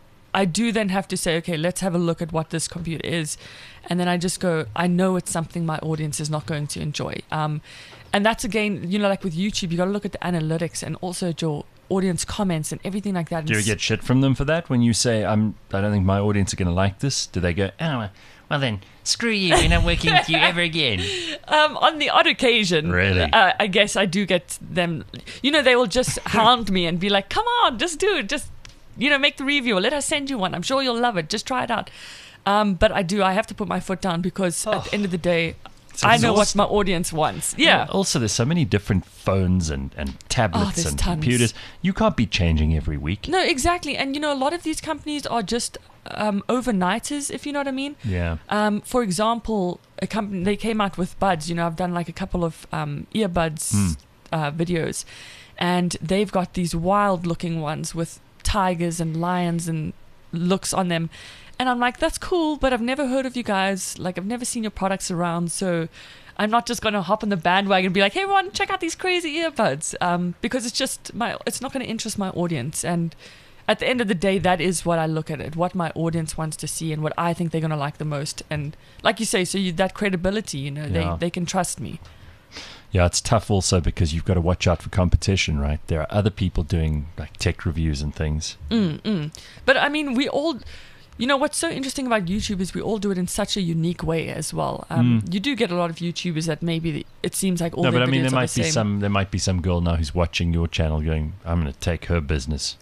I do then have to say, okay, let's have a look at what this computer is, and then I just go, I know it's something my audience is not going to enjoy. Um, and that's again, you know, like with YouTube, you got to look at the analytics and also at your audience comments and everything like that. Do you And get shit from them for that when you say, I'm, I don't think my audience are going to like this? Do they go, oh, well then, screw you, we're not working with you ever again? Um, on the odd occasion, Really? uh, I guess I do get them. You know, they will just hound me and be like, "Come on, just do it. Just, you know, make the review. Or let us send you one. I'm sure you'll love it. Just try it out." Um, but I do. I have to put my foot down because at the end of the day, It's I know what exhausting. my audience wants. Yeah. Also, there's so many different phones and, and tablets Oh, there's and tons. computers. You can't be changing every week. No, exactly. And you know, a lot of these companies are just um, overnighters, if you know what I mean. Yeah. Um, for example, a company they came out with buds. You know, I've done like a couple of um, earbuds Mm. uh, videos, and they've got these wild-looking ones with tigers and lions and looks on them. And I'm like, that's cool, but I've never heard of you guys. Like, I've never seen your products around, so I'm not just going to hop on the bandwagon and be like, hey, everyone, check out these crazy earbuds, um, because it's just my, it's not going to interest my audience. And at the end of the day, that is what I look at it, what my audience wants to see and what I think they're going to like the most. And like you say, so you, that credibility, you know, Yeah. they, they can trust me. Yeah, it's tough also because you've got to watch out for competition, right? There are other people doing like tech reviews and things. Mm, mm. But I mean, we all, you know, what's so interesting about YouTube is we all do it in such a unique way as well. Um, Mm. You do get a lot of YouTubers that maybe the, it seems like all no, their but I mean, videos there are might the be same. some. There might be some girl now who's watching your channel, going, "I'm going to take her business."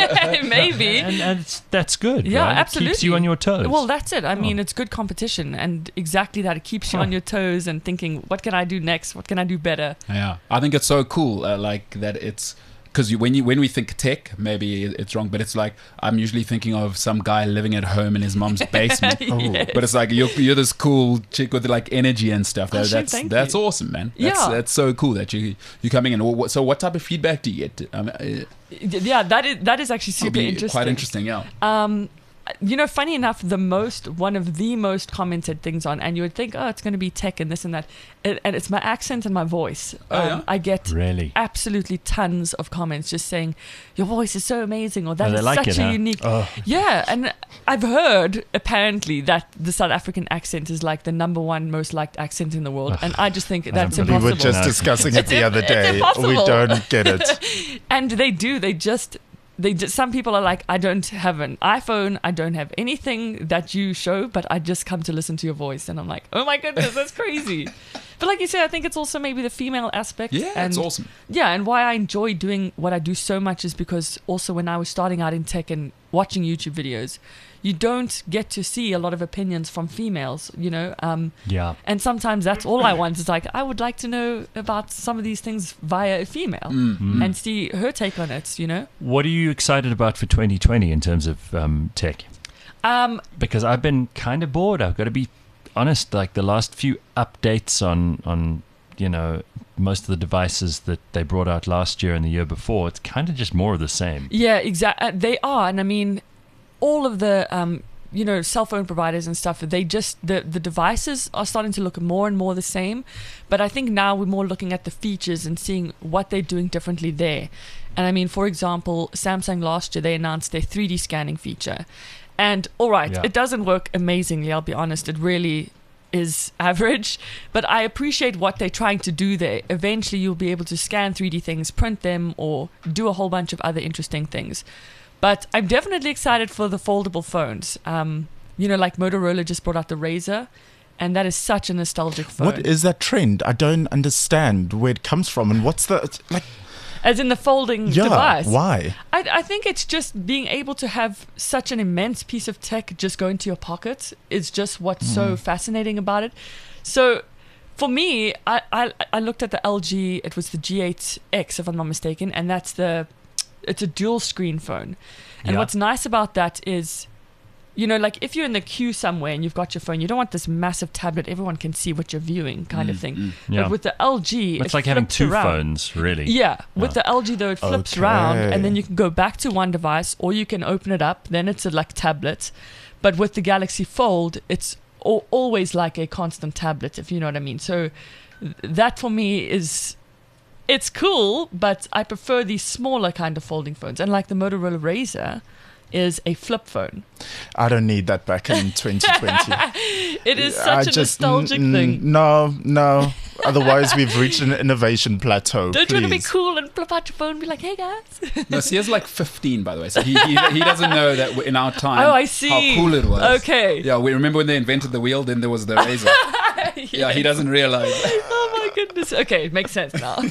Maybe. and, and it's, that's good. Yeah, right? absolutely. It keeps you on your toes. Well, that's it. I mean, Oh. it's good competition, and exactly that. It keeps you Huh. on your toes and thinking, what can I do next? What can I do better? Yeah, I think it's so cool. Uh, like that, it's because you, when you when we think tech, maybe it's wrong, but it's like I'm usually thinking of some guy living at home in his mom's basement. Yes. But it's like you're you're this cool chick with like energy and stuff. Oh, That, shit, that's thank that's you. awesome, man. That's, Yeah. that's so cool that you you coming in. Wh- what- So what type of feedback do you get? Um, uh, Yeah, that is that is actually it'll super be interesting. quite interesting. Yeah. Um, you know, funny enough, the most one of the most commented things on, and you would think, oh, it's going to be tech and this and that, and, and it's my accent and my voice. Oh, um, yeah? I get Really? absolutely tons of comments just saying your voice is so amazing, or that Oh, is they like such it, a huh? unique. Oh. Yeah, and I've heard apparently that the South African accent is like the number one most liked accent in the world, and I just think that's don't We believe were impossible. just No. discussing it It's the im- other it's day. We impossible. don't get it. And they do. They just. They just, some people are like, I don't have an iPhone. I don't have anything that you show, but I just come to listen to your voice. And I'm like, oh my goodness, that's crazy. But like you said, I think it's also maybe the female aspect. Yeah, and it's awesome. Yeah, and why I enjoy doing what I do so much is because also when I was starting out in tech and watching YouTube videos, you don't get to see a lot of opinions from females, you know. Um, Yeah. and sometimes that's all I want is like, I would like to know about some of these things via a female Mm. and see her take on it, you know. What are you excited about for twenty twenty in terms of um, tech? Um, Because I've been kind of bored. I've got to be honest. Like the last few updates on on you know most of the devices that they brought out last year and the year before, it's kind of just more of the same. yeah, exactly. They are, and I mean, all of the um, you know, cell phone providers and stuff. They just the the devices are starting to look more and more the same. But I think now we're more looking at the features and seeing what they're doing differently there. And I mean, for example, Samsung last year they announced their three D scanning feature, and all right, Yeah. it doesn't work amazingly. I'll be honest. It really is average, but I appreciate what they're trying to do there. Eventually you'll be able to scan three D things, print them, or do a whole bunch of other interesting things. But I'm definitely excited for the foldable phones. Um, you know, like Motorola just brought out the Razr, and that is such a nostalgic phone. What is that trend? I don't understand where it comes from, and what's the like. As in the folding Yeah, device. why? I, I think it's just being able to have such an immense piece of tech just go into your pocket is just what's Mm. so fascinating about it. So for me, I, I I looked at the L G, it was the G eight X if I'm not mistaken, and that's the, it's a dual screen phone. And Yeah. what's nice about that is, you know, like if you're in the queue somewhere and you've got your phone, you don't want this massive tablet everyone can see what you're viewing kind of thing. Yeah. But with the L G, It's it like having flips two around. phones, really. Yeah, with Yeah. the L G though, it flips Okay. around, and then you can go back to one device, or you can open it up. Then it's a like tablet, but with the Galaxy Fold, it's al- always like a constant tablet, if you know what I mean. So th- that for me is, it's cool, but I prefer these smaller kind of folding phones, and like the Motorola Razr is a flip phone. I don't need that back in twenty twenty. It is such I a just- nostalgic n- n- thing. No, no. Otherwise, we've reached an innovation plateau. Don't you want to be please. cool and flip out your phone and be like, hey guys? No, Sia's like fifteen, by the way. So he, he, he doesn't know that in our time Oh, I see. how cool it was. Okay. Yeah, we remember when they invented the wheel, then there was the Razr. Yeah, he doesn't realize. Oh my goodness. Okay, it makes sense now.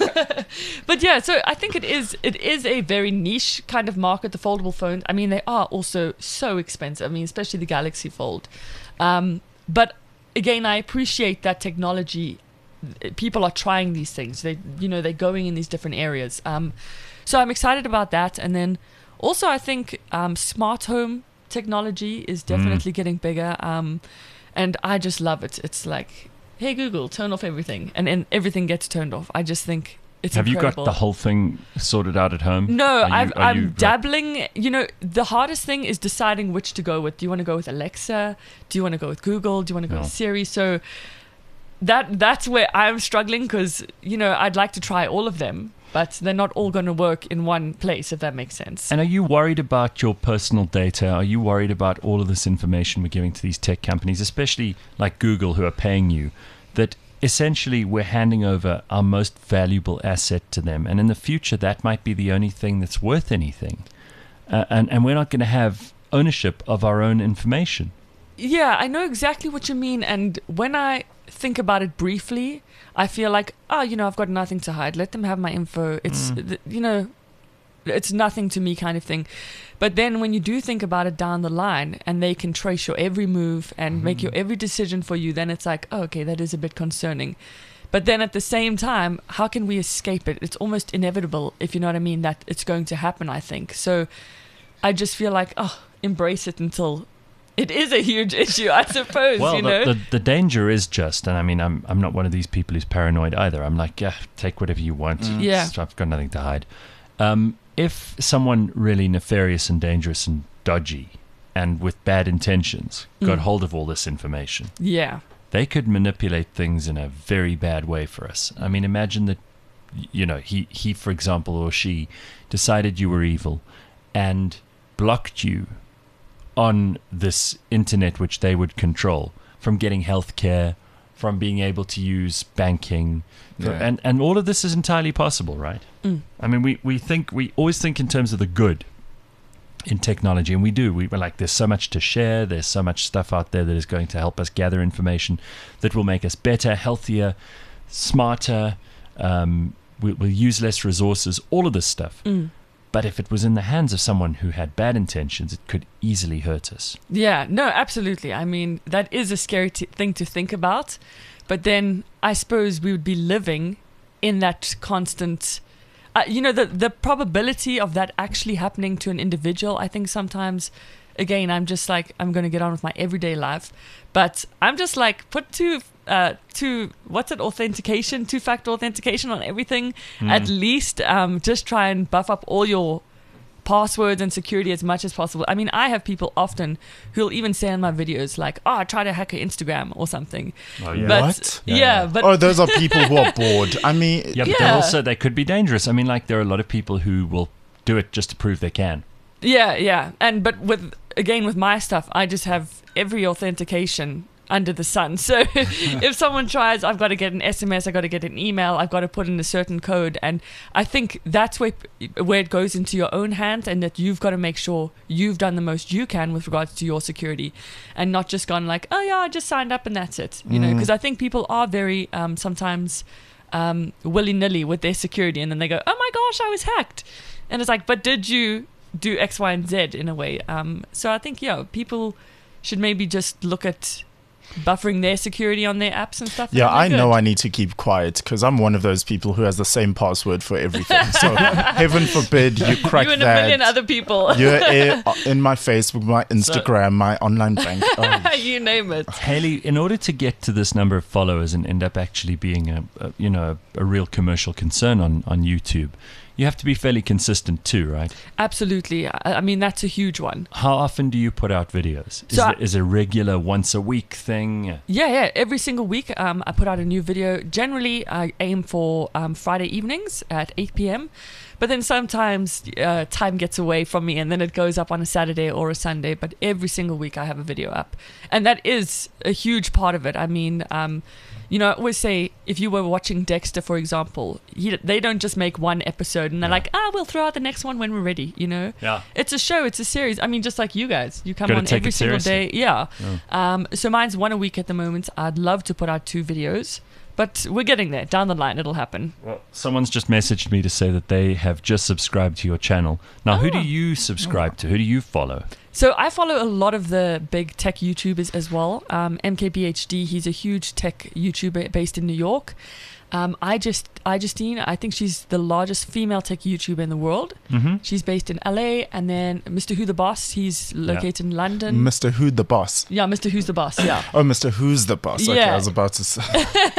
But yeah, so I think it is it is a very niche kind of market, the foldable phones. I mean, they are also so expensive. I mean, especially the Galaxy Fold. Um, but again, I appreciate that technology. People are trying these things. They, you know, they're going in these different areas. Um, so I'm excited about that. And then also, I think um, smart home technology is definitely getting bigger. Um, and I just love it. It's like, hey Google, turn off everything, and then everything gets turned off. I just think it's Have incredible. you got the whole thing sorted out at home? No, Are you- I've, are I'm you- dabbling. You know, the hardest thing is deciding which to go with. Do you want to go with Alexa? Do you want to go with Google? Do you want to go No. with Siri? So that that's where I'm struggling, because you know I'd like to try all of them, but they're not all going to work in one place, if that makes sense. And are you worried about your personal data? Are you worried about all of this information we're giving to these tech companies, especially like Google, who are paying you, that essentially we're handing over our most valuable asset to them, and in the future that might be the only thing that's worth anything, uh, and and we're not going to have ownership of our own information? Yeah, I know exactly what you mean. And when I think about it briefly, I feel like, oh, you know, I've got nothing to hide. Let them have my info. It's, th- you know, it's nothing to me kind of thing. But then when you do think about it down the line, and they can trace your every move and make your every decision for you, then it's like, oh, okay, that is a bit concerning. But then at the same time, how can we escape it? It's almost inevitable, if you know what I mean, that it's going to happen, I think. So I just feel like, oh, embrace it until it is a huge issue, I suppose, Well, you the, know? the the danger is just, and I mean, I'm I'm not one of these people who's paranoid either. I'm like, yeah, take whatever you want. Yeah. It's- I've got nothing to hide. Um, if someone really nefarious and dangerous and dodgy and with bad intentions got Mm. hold of all this information, Yeah. they could manipulate things in a very bad way for us. I mean, imagine that, y- you know, he, he, for example, or she decided you were evil and blocked you on this internet, which they would control, from getting healthcare, from being able to use banking. for- Yeah. And, and all of this is entirely possible, right? Mm. I mean, we, we think, we always think in terms of the good in technology, and we do. We, we're like, there's so much to share. There's so much stuff out there that is going to help us gather information that will make us better, healthier, smarter. Um, we, we'll use less resources, all of this stuff. Mm. But if it was in the hands of someone who had bad intentions, it could easily hurt us. Yeah, no, absolutely. I mean, that is a scary t- thing to think about. But then I suppose we would be living in that constant, uh, you know, the, the probability of that actually happening to an individual, I think sometimes, again, I'm just like, I'm going to get on with my everyday life. But I'm just like, put two, uh, two, what's it, authentication, two-factor authentication on everything. At least um, just try and buff up all your passwords and security as much as possible. I mean, I have people often who'll even say in my videos like, oh, I tried to hack your Instagram or something. Oh, yeah. But What? yeah, Yeah. but Oh, those are people who are bored. I mean, Yeah, but Yeah. they're also, they could be dangerous. I mean, like, there are a lot of people who will do it just to prove they can. yeah, yeah. And but with again with my stuff, I just have every authentication under the sun. So if someone tries, I've got to get an S M S, I've got to get an email, I've got to put in a certain code. And I think that's where where it goes into your own hands, and that you've got to make sure you've done the most you can with regards to your security, and not just gone like, oh yeah, I just signed up and that's it. You know, because I think people are very um, sometimes um, willy-nilly with their security, and then they go, oh my gosh, I was hacked. And it's like, but did you do X, Y, and Z in a way? Um, so I think, yeah, people should maybe just look at buffering their security on their apps and stuff. Yeah, I good. know I need to keep quiet because I'm one of those people who has the same password for everything. So heaven forbid you crack You and that. a million other people. You're in, in my Facebook, my Instagram, so, my online bank. Oh. You name it. Haley, in order to get to this number of followers and end up actually being a, a you know a, a real commercial concern on, on YouTube, you have to be fairly consistent too, right? Absolutely. I, I mean, that's a huge one. How often do you put out videos? Is, So I- it, is it a regular once a week thing? Yeah, yeah. Every single week, um, I put out a new video. Generally, I aim for um, Friday evenings at eight p.m. But then sometimes uh, time gets away from me, and then it goes up on a Saturday or a Sunday. But every single week, I have a video up, and that is a huge part of it. I mean, um, you know, I always say, if you were watching Dexter, for example, he, they don't just make one episode and they're Yeah. like, ah, we'll throw out the next one when we're ready. You know, Yeah. it's a show, it's a series. I mean, just like you guys, you come Gotta on take every it single seriously. day. Yeah. Um, so mine's one a week at the moment. I'd love to put out two videos, but we're getting there. Down the line, it'll happen. Well, someone's just messaged me to say that they have just subscribed to your channel. Now, who do Oh. you subscribe to? Who do you follow? So I follow a lot of the big tech YouTubers as well. Um, M K B H D, he's a huge tech YouTuber based in New York. Um, I just, I Justine, I think she's the largest female tech YouTuber in the world. Mm-hmm. She's based in L A, and then Mister Who the Boss, he's located in London. Mister Who the Boss. Yeah, Mister Who's the Boss. Yeah, Oh, Mister Who's the Boss. Okay, Yeah. I was about to say.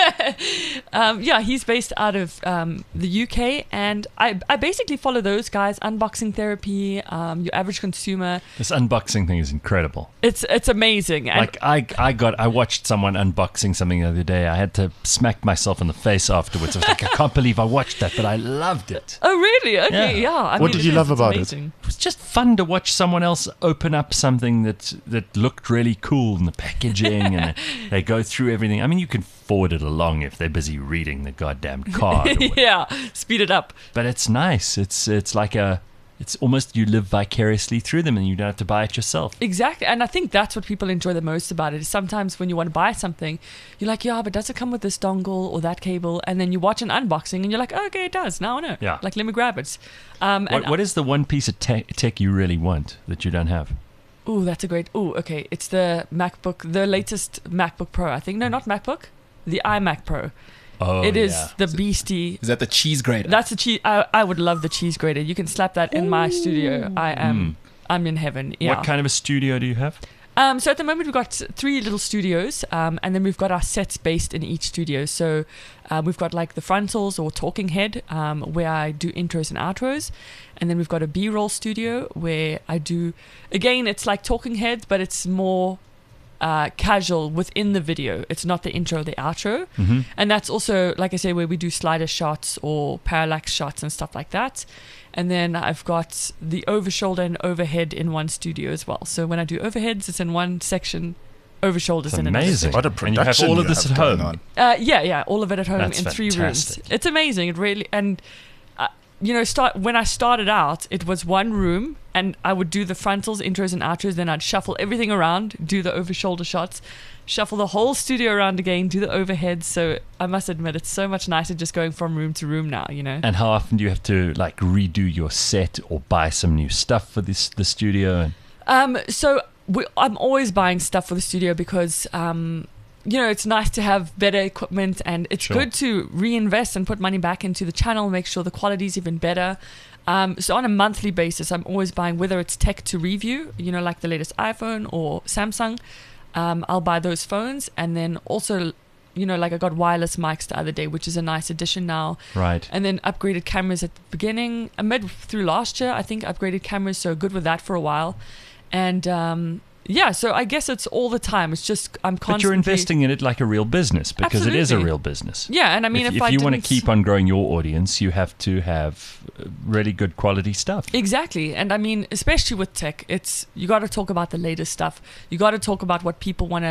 um, yeah, he's based out of um, the U K, and I, I basically follow those guys. Unboxing Therapy, um, Your Average Consumer. This unboxing thing is incredible. It's it's amazing. And Like I, I got, I watched someone unboxing something the other day. I had to smack myself in the face afterwards. I was like, I can't believe I watched that, but I loved it. oh, really? Okay, Yeah. yeah. I What mean, did it you is, love it's about it? amazing. It was just fun to watch someone else open up something that that looked really cool in the packaging, and they go through everything. I mean, you can forward it along if they're busy reading the goddamn card. or whatever. Yeah, speed it up. But it's nice. It's it's like a, it's almost you live vicariously through them, and you don't have to buy it yourself. Exactly. And I think that's what people enjoy the most about it. Is sometimes when you want to buy something, you're like, yeah, but does it come with this dongle or that cable? And then you watch an unboxing and you're like, oh, okay, it does. Now I know. Yeah. Like, let me grab it. Um, What, and what is the one piece of te- tech you really want that you don't have? Oh, that's a great. Oh, okay. It's the MacBook, the latest MacBook Pro. I think no, not MacBook, the iMac Pro. Oh, it is yeah. the beastie. Is that the cheese grater? That's the cheese. I, I would love the cheese grater. You can slap that in my studio. I am. I'm in heaven. Yeah. What kind of a studio do you have? Um, so at the moment we've got three little studios, um, and then we've got our sets based in each studio. So uh, we've got like the frontals or talking head, um, where I do intros and outros, and then we've got a B-roll studio where I do, again, it's like talking heads, but it's more uh, casual within the video. It's not the intro or the outro, Mm-hmm. and that's also, like I say, where we do slider shots or parallax shots and stuff like that. And then I've got the over shoulder and overhead in one studio as well. So when I do overheads, it's in one section, over shoulders It's in another amazing. section. What a And you have production all of you this have at going home. on. Uh, yeah, yeah, all of it at home That's in three rooms. fantastic. It's amazing. It really, and uh, you know, start when I started out, it was one room, and I would do the frontals, intros, and outros. Then I'd shuffle everything around, do the over shoulder shots, shuffle the whole studio around again, do the overheads. So I must admit, it's so much nicer just going from room to room now. You know. And how often do you have to like redo your set or buy some new stuff for this the studio? Um, so we, I'm always buying stuff for the studio because, um, you know, it's nice to have better equipment, and it's Sure. good to reinvest and put money back into the channel, make sure the quality is even better. Um, so on a monthly basis, I'm always buying, whether it's tech to review, you know, like the latest iPhone or Samsung. Um, I'll buy those phones, and then also, you know, like I got wireless mics the other day, which is a nice addition now. Right. And then upgraded cameras at the beginning, uh, mid through last year, I think upgraded cameras, so good with that for a while. And um, yeah, so I guess it's all the time. It's just I'm constantly. But you're investing in it like a real business because it is a Absolutely. real business. Yeah, and I mean, if, if, if I you want to didn't- keep on growing your audience, you have to have uh, really good quality stuff. Exactly. And I mean, especially with tech, it's you got to talk about the latest stuff. You got to talk about what people want to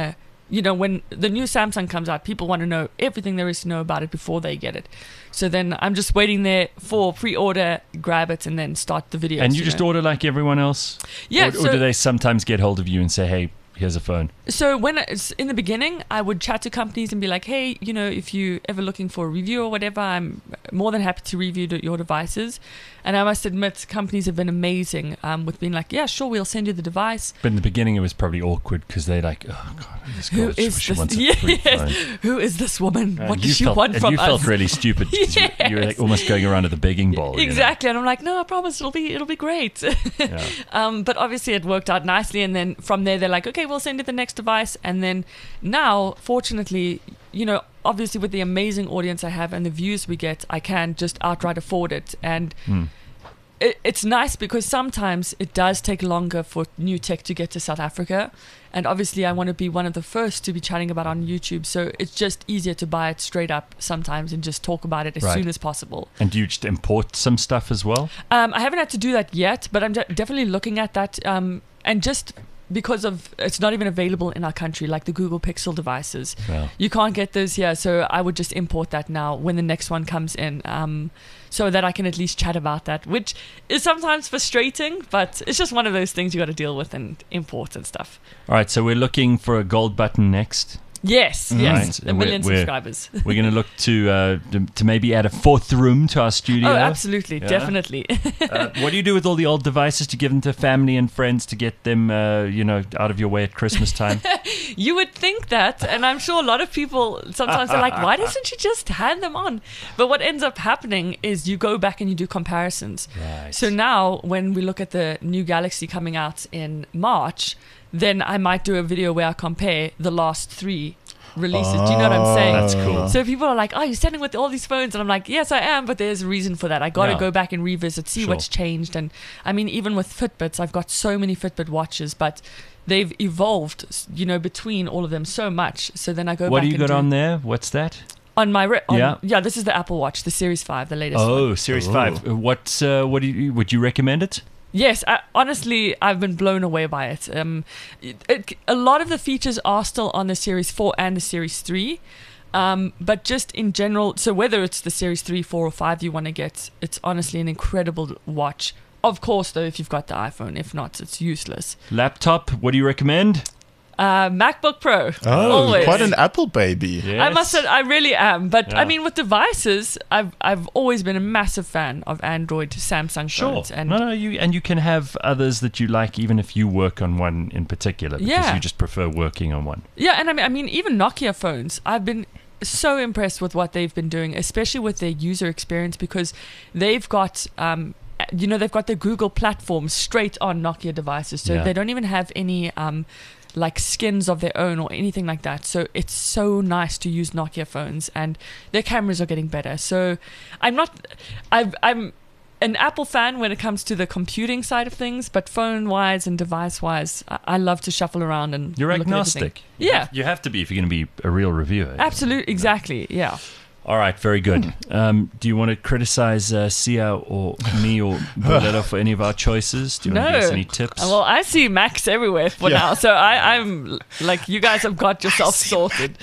you know, when the new Samsung comes out, people want to know everything there is to know about it before they get it. So then I'm just waiting there for pre-order, grab it, and then start the video. And you, you just know? order like everyone else? Yeah. Or, so, or do they sometimes get hold of you and say, hey, here's a phone? So when it's in the beginning, I would chat to companies and be like, hey, you know, if you're ever looking for a review or whatever, I'm more than happy to review your devices. And I must admit, companies have been amazing um, with being like, yeah, sure, we'll send you the device. But in the beginning, it was probably awkward because they're like, oh, God, this girl, Who is she this? wants a free Yes. phone. Who is this woman? And what you does she felt, want and from you us? felt really stupid. 'Cause Yes. you, you were like almost going around to the begging bowl. Exactly. You know? And I'm like, no, I promise it'll be it'll be great. Yeah. um, but obviously it worked out nicely. And then from there, they're like, okay, we'll send you the next device. And then now, fortunately, you know, obviously with the amazing audience I have and the views we get, I can just outright afford it. And Hmm. it, it's nice because sometimes it does take longer for new tech to get to South Africa. And obviously I want to be one of the first to be chatting about it on YouTube. So it's just easier to buy it straight up sometimes and just talk about it as Right. soon as possible. And do you just import some stuff as well? Um, I haven't had to do that yet, but I'm de- definitely looking at that. Um, and just because of it's not even available in our country, like the Google Pixel devices. Wow. You can't get those here. So I would just import that now when the next one comes in. Um, so that I can at least chat about that, which is sometimes frustrating, but it's just one of those things you got to deal with and import and stuff. All right, so we're looking for a gold button next. Yes, yes, Right. a million We're- we're- subscribers. We're going to look to uh, to- to maybe add a fourth room to our studio. Oh, absolutely, Yeah. definitely. Uh, what do you do with all the old devices? Do you give them to family and friends to get them, uh, you know, out of your way at Christmas time? You would think that, and I'm sure a lot of people sometimes are like, why doesn't you just hand them on? But what ends up happening is you go back and you do comparisons. Right. So now when we look at the new Galaxy coming out in March, then I might do a video where I compare the last three releases. Do you know what I'm saying? That's cool. So people are like, oh, you're standing with all these phones. And I'm like, yes, I am, but there's a reason for that. I got to Yeah. go back and revisit, see Sure. what's changed. And I mean, even with Fitbits, I've got so many Fitbit watches, but they've evolved, you know, between all of them so much. So then I go What back do you and got do, on there? What's that? on my, re- on, Yeah. yeah, this is the Apple Watch, the Series five, the latest one. Oh, Series Ooh. five. Uh, What, uh, what do you, would you recommend it? Yes, I, honestly, I've been blown away by it. Um, it, it. A lot of the features are still on the Series four and the Series three, um, but just in general, so whether it's the Series three, four, or five you want to get, it's honestly an incredible watch. Of course, though, if you've got the iPhone. If not, it's useless. Laptop, what do you recommend? Uh, MacBook Pro. Oh, always. quite an Apple baby. Yes. I must say, I really am. But Yeah. I mean, with devices, I've I've always been a massive fan of Android, Samsung Sure. phones, and no, no, you and you can have others that you like, even if you work on one in particular, because Yeah. you just prefer working on one. yeah, and I mean, I mean, even Nokia phones. I've been so impressed with what they've been doing, especially with their user experience, because they've got. Um, you know, they've got their Google platform straight on Nokia devices, so Yeah. they don't even have any um, like skins of their own or anything like that. So it's so nice to use Nokia phones, and their cameras are getting better. So I'm not, I've, I'm an Apple fan when it comes to the computing side of things, but phone-wise and device-wise, I, I love to shuffle around and You're look at everything. agnostic. Yeah, You have to be if you're going to be a real reviewer. absolutely, exactly, yeah. All right, very good. Um, do you want to criticize uh, Sia or me or Bolero for any of our choices? Do you want to give us No. any tips? Uh, Well, I see Max everywhere for Yeah. now, so I, I'm like, you guys have got yourself sorted.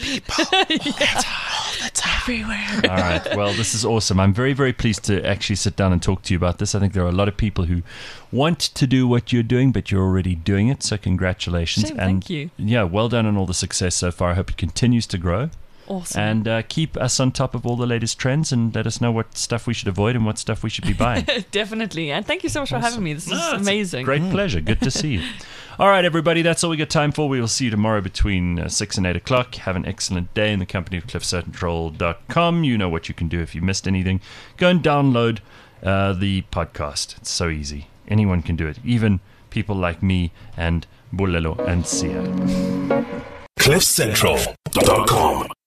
Everywhere. All right. Well, this is awesome. I'm very, very pleased to actually sit down and talk to you about this. I think there are a lot of people who want to do what you're doing, but you're already doing it. So congratulations. Shame, and thank you. Yeah, well done on all the success so far. I hope it continues to grow. Awesome. And uh, keep us on top of all the latest trends and let us know what stuff we should avoid and what stuff we should be buying. Definitely. And thank you so much for having me. This is No, it's a amazing. Great pleasure. Good to see you. All right, everybody. That's all we got time for. We will see you tomorrow between uh, six and eight o'clock. Have an excellent day in the company of cliff central dot com. You know what you can do if you missed anything. Go and download uh, the podcast. It's so easy. Anyone can do it. Even people like me and Bulelo and Sia. cliff central dot com